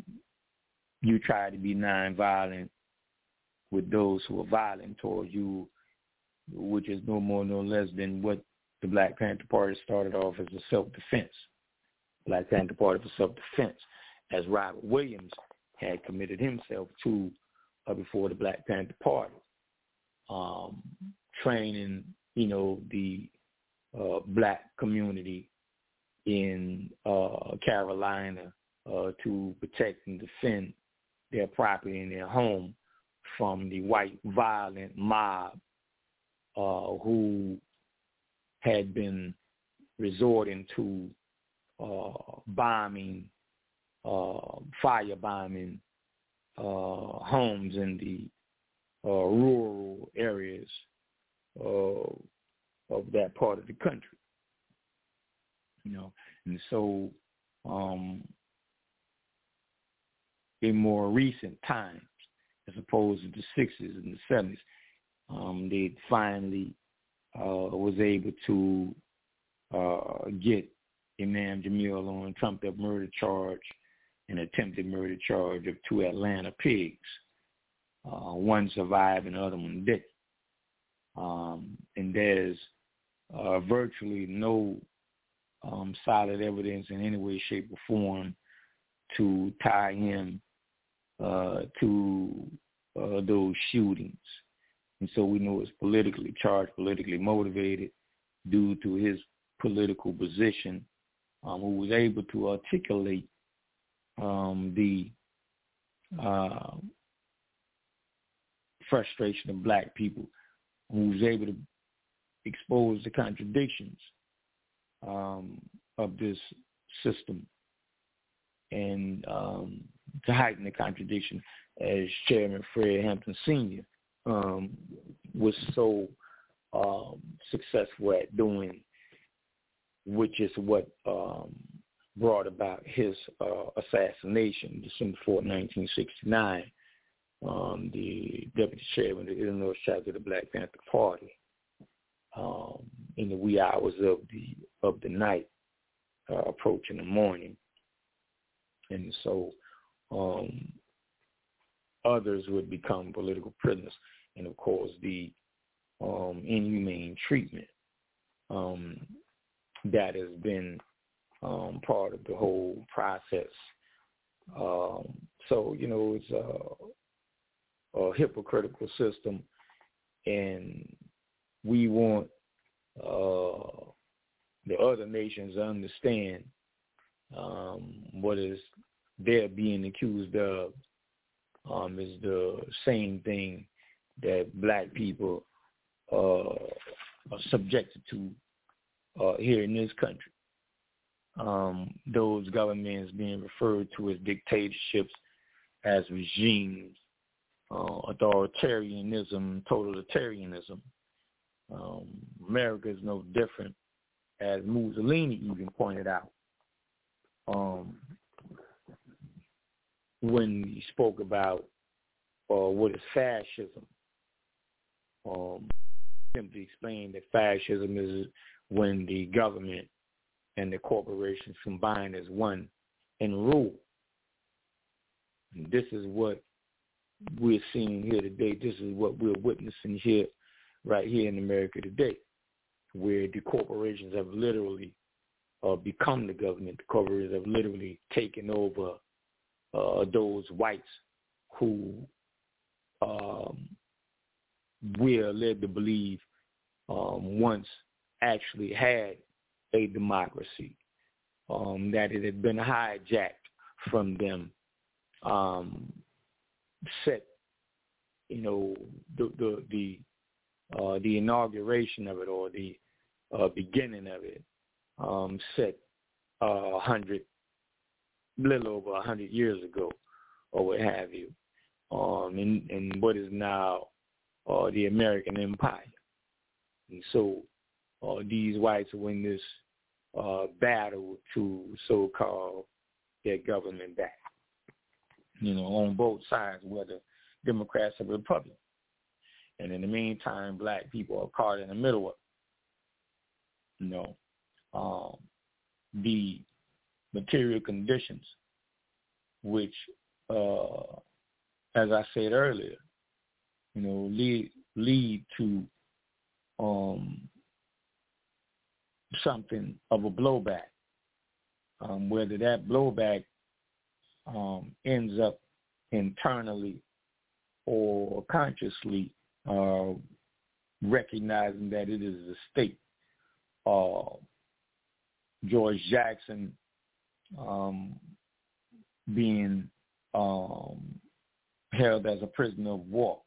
you try to be nonviolent with those who are violent towards you, which is no more, no less than what the Black Panther Party started off as a self-defense. Black Panther Party for self-defense, as Robert Williams had committed himself to uh, before the Black Panther Party, um, training, you know, the uh, black community in uh, Carolina uh, to protect and defend their property and their home from the white violent mob uh, who had been resorting to uh, bombing, uh, firebombing uh, homes in the uh, rural areas uh, of that part of the country. You know, and so um, in more recent times, as opposed to the sixties and the seventies, um, they finally uh, was able to uh, get Imam Jamil on trumped-up murder charge and attempted murder charge of two Atlanta pigs. Uh, one survived and the other one didn't. Um, and there's uh, virtually no um, solid evidence in any way, shape, or form to tie him uh, to uh, those shootings. And so we know it's politically charged, politically motivated due to his political position, um, who was able to articulate um, the uh, frustration of black people, who was able to expose the contradictions um, of this system and um, to heighten the contradiction, as Chairman Fred Hampton Senior um, was so um, successful at doing, which is what um, brought about his uh, assassination, December fourth, nineteen sixty-nine, um, the deputy chairman of the Illinois chapter of the Black Panther Party, um, in the wee hours of the of the night, uh, approaching the morning. And so um, others would become political prisoners. And, of course, the um, inhumane treatment um, that has been um, part of the whole process Um, so, you know, it's a, a hypocritical system, and we want uh, the other nations to understand um, what is they're being accused of um, is the same thing that black people uh, are subjected to uh, here in this country. Um, those governments being referred to as dictatorships, as regimes, uh, authoritarianism, totalitarianism. Um, America is no different, as Mussolini even pointed out um, when he spoke about uh, what is fascism. Um, simply explained that fascism is when the government and the corporations combine as one and rule. And this is what we're seeing here today. This is what we're witnessing here, right here in America today, where the corporations have literally uh, become the government. The corporations have literally taken over uh, those whites who um, we're led to believe um, once actually had a democracy, um, that it had been hijacked from them, um, set, you know, the the the, uh, the inauguration of it, or the uh, beginning of it, um, set a uh, hundred, little over a hundred years ago, or what have you, um, in, in what is now uh, the American Empire. And so uh, these whites are in this uh, battle to so-called get government back, you know, on both sides, whether Democrats or Republicans. And in the meantime, black people are caught in the middle of it. You know, um, the material conditions, which, uh, as I said earlier, you know, lead lead to um, something of a blowback. Um, whether that blowback um, ends up internally or consciously uh, recognizing that it is a state. Uh, George Jackson um, being um, held as a prisoner of war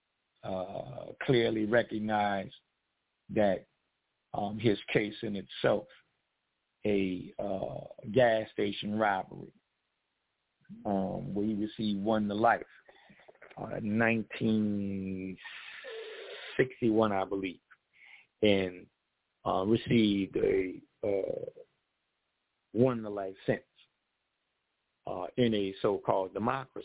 uh, clearly recognized that um, his case in itself, a uh, gas station robbery, um, where he received one to life, uh, nineteen sixty-one, I believe, and uh, received a uh, one to life sentence uh, in a so-called democracy.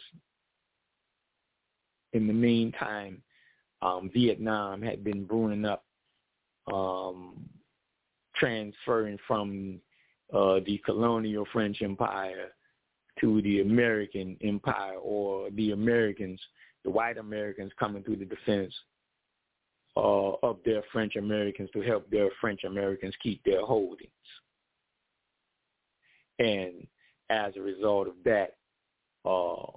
In the meantime, um, Vietnam had been brewing up, um, transferring from uh, the colonial French Empire to the American Empire, or the Americans, the white Americans coming through the defense uh, of their French Americans to help their French Americans keep their holdings. And as a result of that, uh,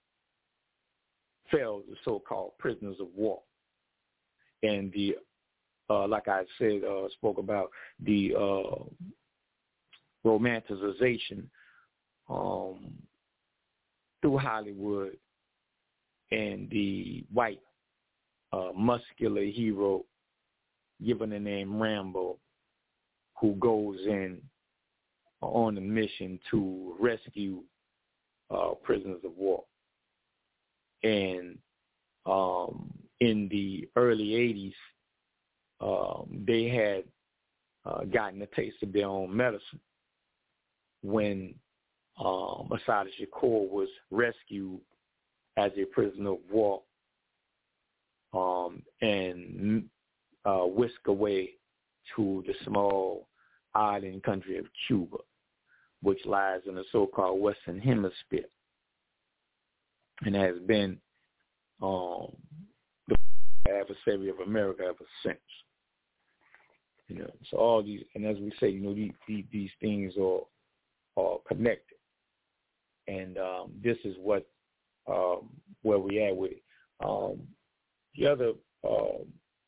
fell the so-called prisoners of war. And the, uh, like I said, uh, spoke about the uh, romanticization um, through Hollywood and the white uh, muscular hero given the name Rambo, who goes in on a mission to rescue uh, prisoners of war. And um, in the early eighties, um, they had uh, gotten a taste of their own medicine when um, Assata Shakur was rescued as a prisoner of war um, and uh, whisked away to the small island country of Cuba, which lies in the so-called Western Hemisphere, and has been um, the adversary of America ever since. You know, so all these, and as we say, you know, these, these, these things are are connected. And um, this is what um, where we at with it. Um, the other uh,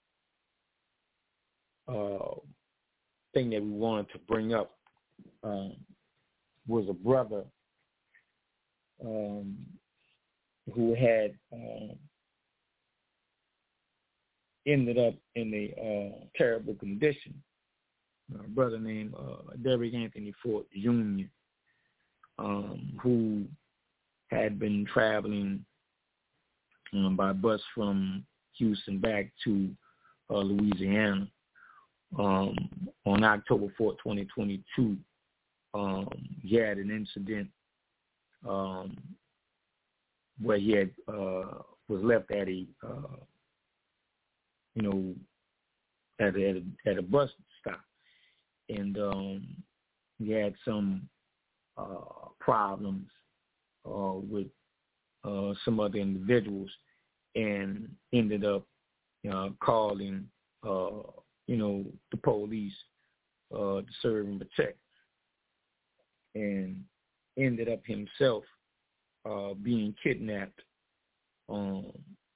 uh, thing that we wanted to bring up um, was a brother um, who had um, ended up in a uh, terrible condition. A brother named uh, Derrick Anthony Ford Junior, um, who had been traveling um, by bus from Houston back to uh, Louisiana. Um, on October fourth, twenty twenty-two, um, he had an incident um, where he had uh, was left at a uh, you know at a, at a, at a bus stop, and um, he had some uh, problems uh, with uh, some other individuals, and ended up uh, calling uh, you know the police uh, to serve and protect, and ended up himself uh, being kidnapped um,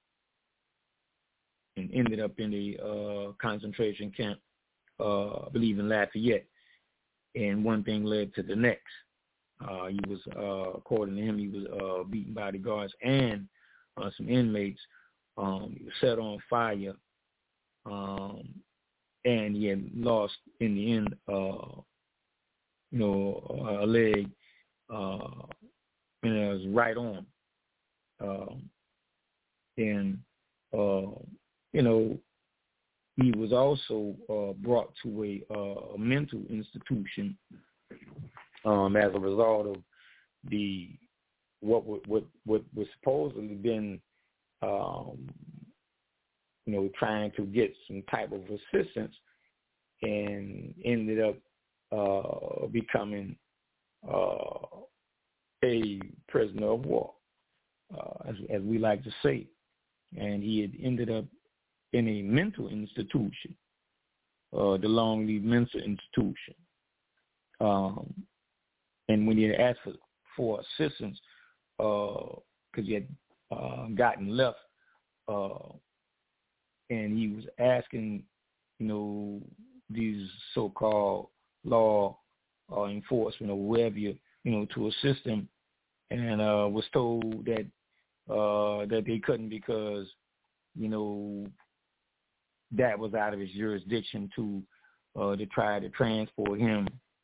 and ended up in a uh, concentration camp, uh, I believe in Lafayette. And one thing led to the next. Uh, he was, uh, according to him, he was uh, beaten by the guards and uh, some inmates. Um, he was set on fire, um, and he had lost in the end, uh, you know, a leg, uh, and it was right on. Um, and uh, you know, he was also uh, brought to a, uh, a mental institution um, as a result of the what what what, what was supposedly been, um, you know, trying to get some type of assistance, and ended up uh, becoming uh, a prisoner of war, uh, as, as we like to say. And he had ended up in a mental institution, uh, the Longleaf Mental Institution. Um, and when he had asked for, for assistance, because uh, he had uh, gotten left, uh, and he was asking, you know, these so-called law uh, enforcement or whatever, you, you know, to assist him, and uh, was told that uh, that they couldn't because, you know, that was out of his jurisdiction to uh, to try to transport him,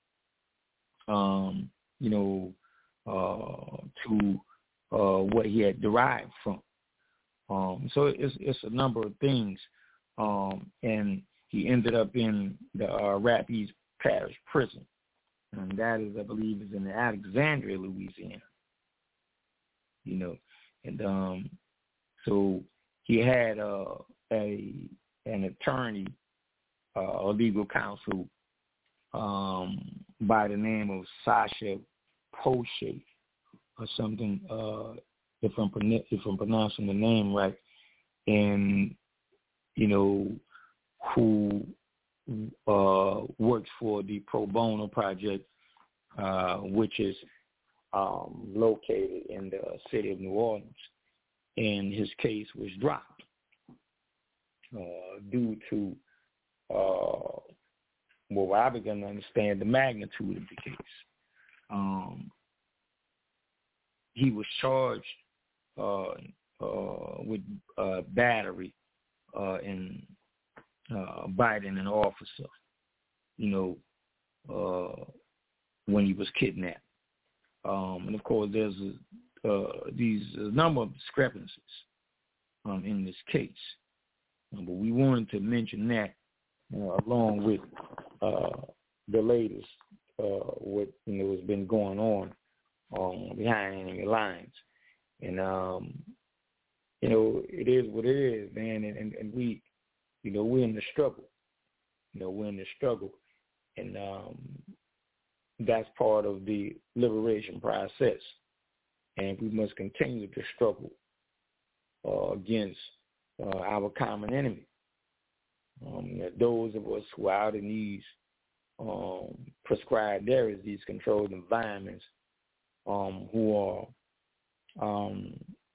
um, you know, uh, to uh, what he had derived from. Um, so it's it's a number of things, um, and he ended up in the uh, Rapides Parish Prison, and that is, I believe, is in Alexandria, Louisiana. You know, and um, so he had uh, a an attorney, uh, a legal counsel um, by the name of Sasha Poche or something, uh, if I'm if I'm pronouncing the name right, and you know, who uh, works for the Pro Bono Project, uh, which is um, located in the city of New Orleans, and his case was dropped uh, due to, uh, well, I began to understand the magnitude of the case. Um, he was charged uh, uh, with uh, battery uh, and uh, biting an officer, you know, uh, when he was kidnapped. Um, and of course, there's a, uh, these a number of discrepancies um, in this case, um, but we wanted to mention that uh, along with uh, the latest, uh, what you know has been going on um, behind enemy lines, and um, you know it is what it is, man, and, and, and we, you know, we're in the struggle, you know, we're in the struggle, and um, that's part of the liberation process, and we must continue to struggle uh, against uh, our common enemy. Um, those of us who are out in these um, prescribed areas, these controlled environments, um, who are um,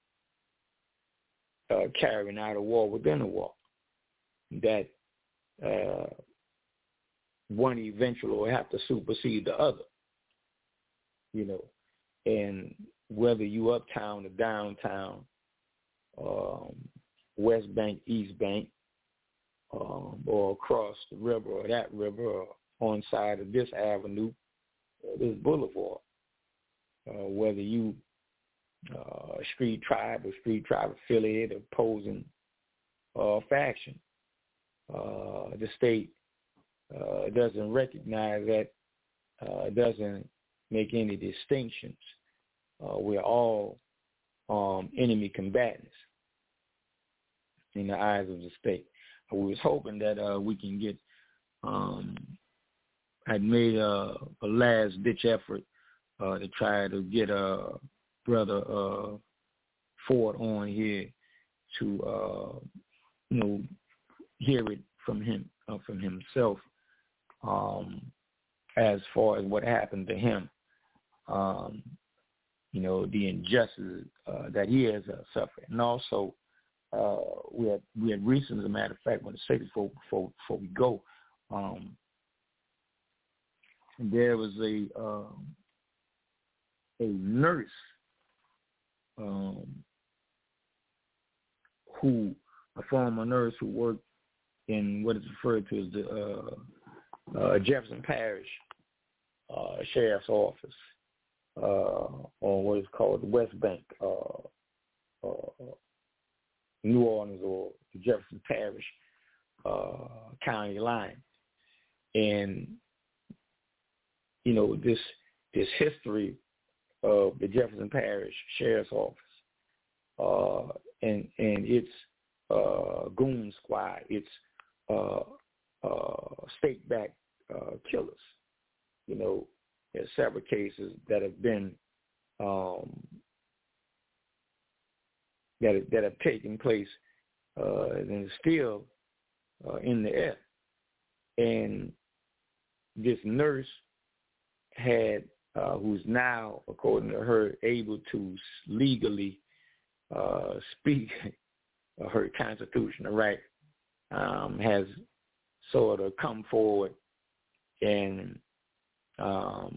uh, carrying out a war within a war, that uh, one eventually will have to supersede the other, you know, and whether you uptown or downtown, um, West Bank, East Bank, um, or across the river or that river, or on side of this avenue, or this boulevard, uh, whether you uh, street tribe or street tribe affiliate, opposing uh, faction, uh, the state uh, doesn't recognize that, uh, doesn't make any distinctions. Uh, we're all um, enemy combatants in the eyes of the state. We was hoping that uh, we can get, um, I'd made a, a last-ditch effort uh, to try to get uh, Brother uh, Ford on here to, uh, you know, hear it from him, uh, from himself, um, as far as what happened to him. Um, you know, the injustice uh, that he has uh, suffered. And also, uh, we had we had recently, as a matter of fact, want to say before, before, before we go, um, there was a um, a nurse um, who, a former nurse who worked in what is referred to as the uh, uh, Jefferson Parish uh, Sheriff's Office, uh, on what is called the West Bank, uh, uh, New Orleans, or the Jefferson Parish uh, county line. And, you know, this this history of the Jefferson Parish Sheriff's Office uh, and, and its uh, goon squad, its uh, uh, state-backed uh, killers. You know, there's several cases that have been um, that that have taken place uh, and still uh, in the air. And this nurse had, uh, who's now, according to her, able to legally uh, speak her constitutional right, um, has sort of come forward and um,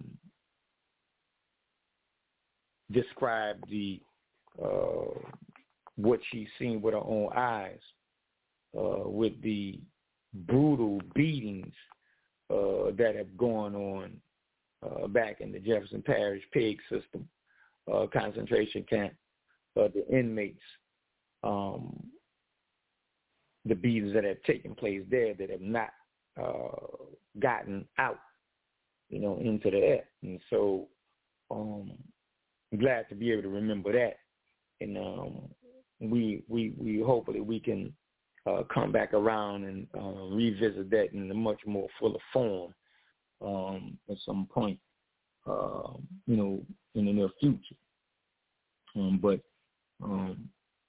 described the uh, what she's seen with her own eyes, uh, with the brutal beatings uh, that have gone on uh, back in the Jefferson Parish Pig System uh, concentration camp. Uh, the inmates, um, the beatings that have taken place there that have not uh, gotten out, you know, into the air. And so um, I'm glad to be able to remember that. And um, we we we hopefully we can uh, come back around and uh, revisit that in a much more fuller form um, at some point, uh, you know, in the near future. Um, but um,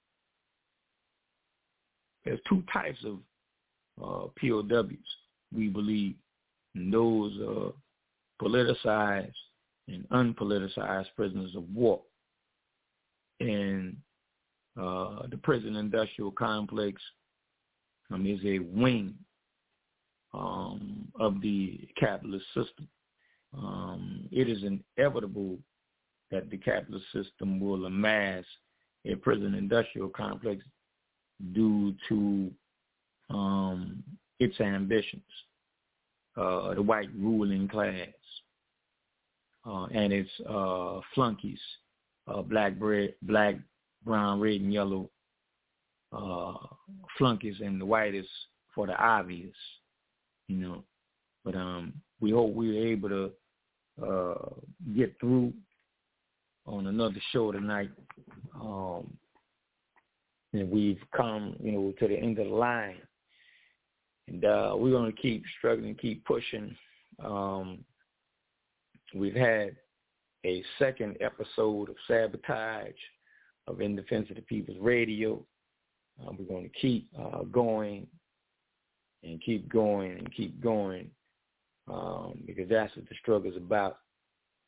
there's two types of uh, P O Ws, we believe, and those are politicized and unpoliticized prisoners of war. And uh, the prison industrial complex um, is a wing um, of the capitalist system. Um, it is inevitable that the capitalist system will amass a prison industrial complex due to um, its ambitions, uh, the white ruling class, uh, and its uh, flunkies, uh, black, bread, black, brown, red, and yellow uh, flunkies, and the white is for the obvious, you know. But um, we hope we're able to uh, get through on another show tonight. Um, and we've come, you know, to the end of the line. And uh, we're going to keep struggling, keep pushing. Um, we've had a second episode of Sabotage of In Defense of the People's Radio. Uh, we're going to keep uh, going and keep going and keep going um, because that's what the struggle is about.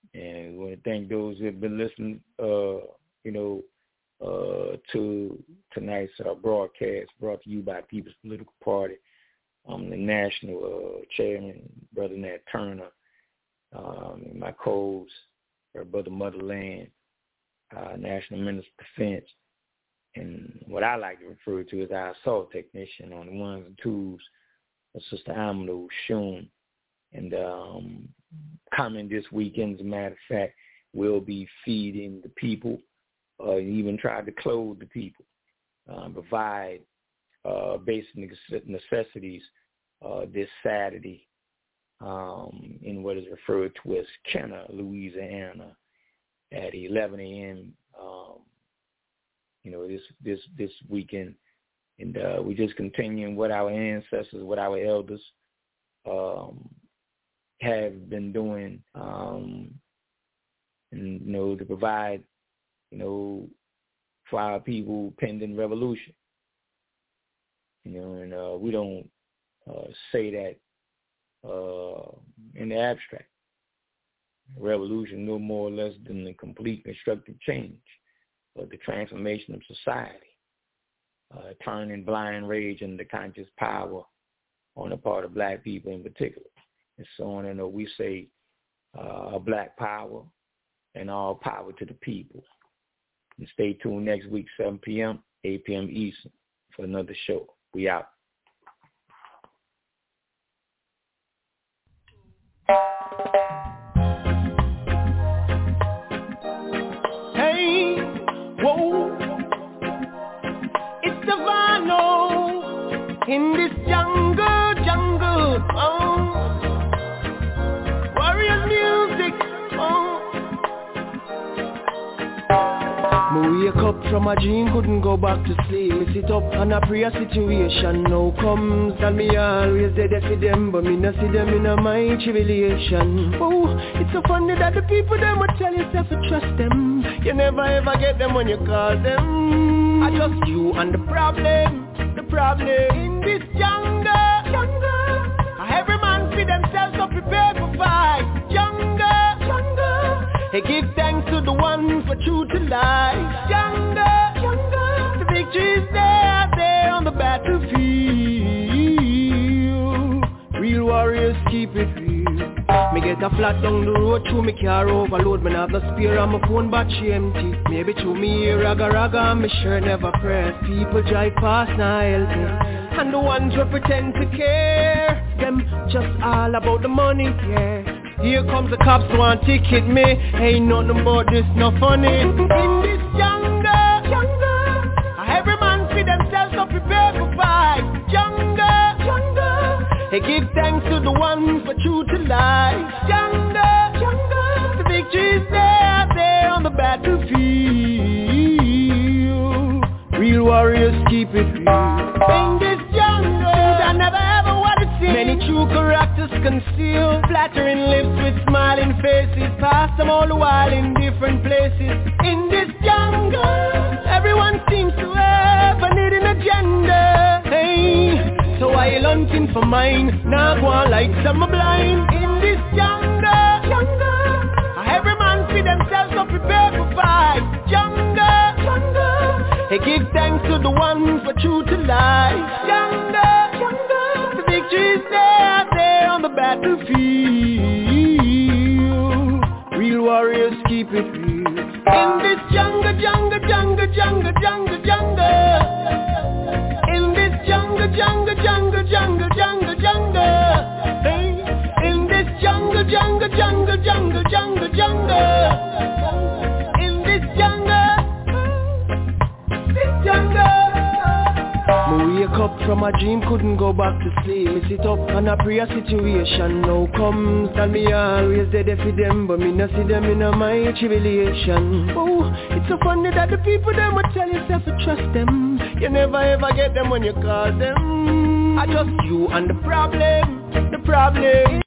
And we want to thank those who have been listening, uh, you know, uh, to tonight's uh, broadcast brought to you by People's Political Party. I'm the national uh, chairman, Brother Nat Turner, um, and my co-host, uh, Brother Motherland, uh, National Minister of Defense, and what I like to refer to as our assault technician on the ones and twos, uh, Sister Amado Shun. And um, coming this weekend, as a matter of fact, we'll be feeding the people, uh, and even try to clothe the people, uh, provide uh, basic necessities uh, this Saturday um, in what is referred to as Kenner, Louisiana, at eleven a.m. Um, you know, this this this weekend, and uh, we just continuing what our ancestors, what our elders um, have been doing, um, and you know, to provide, you know, for our people pending revolution. You know, and uh, we don't uh, say that uh, in the abstract. Revolution, no more or less than the complete constructive change, but the transformation of society, uh, turning blind rage into conscious power on the part of black people in particular. And so on, and we say uh, black power and all power to the people. And stay tuned next week, seven p.m., eight p.m. Eastern, for another show. We out. Hey, whoa, it's Savano in this jungle, jungle, oh, warriors music, oh. Me wake up from a dream, couldn't go back to sleep. Me sit up and I pray a situation now comes, and me always dead for them, but me not see them in a my tribulation. Oh, it's so funny that the people them will tell yourself to trust them. You never ever get them when you call them. I just you and the problem, the problem in this jungle, jungle. Every man see themselves so prepared for fight. Jungle, jungle. Hey, give thanks to the one for true to life. Jungle, jungle. The victory is there, there on the battlefield. Real warriors keep it real. Me get a flat down the road, through me car overload. Me have the spare and my phone battery empty. Maybe through me ear raga raga and me shirt never press. People drive past now help me. And the ones who pretend to care, them just all about the money, yeah. Here comes the cops want ticket me. Ain't nothing about this, no funny. In this jungle, jungle, every man see themselves so prepared for fight. Jungle, jungle, they give thanks to the one for true to life. Jungle, jungle, the victory is there, there on the battlefield. Real warriors keep it real. In this jungle, I never ever want to see many true characters concealed, flattering lips with smiling faces, pass them all the while in different places. In this jungle, everyone seems to have a hidden agenda. Hey, so I hunting for mine, now go on like some blind. In this jungle, jungle, every man see themselves so prepared for fight. Jungle, jungle, they give thanks to the one for true to life. Jungle, jungle, the victory is there, there on the battlefield. Real warriors keep it real. In this jungle, jungle, jungle, jungle, jungle, jungle. In this jungle, jungle, jungle, jungle, jungle, jungle. Hey, in this jungle, jungle, jungle, jungle, jungle, jungle. In this jungle, this jungle. Me wake up from a dream, couldn't go back to sleep. Me sit up and I pray a situation now comes, and me always dead for them, but me not see them in a my tribulation. Oh, it's so funny that the people them will tell yourself to trust them. You never ever get them when you call them. I just you and the problem, the problem.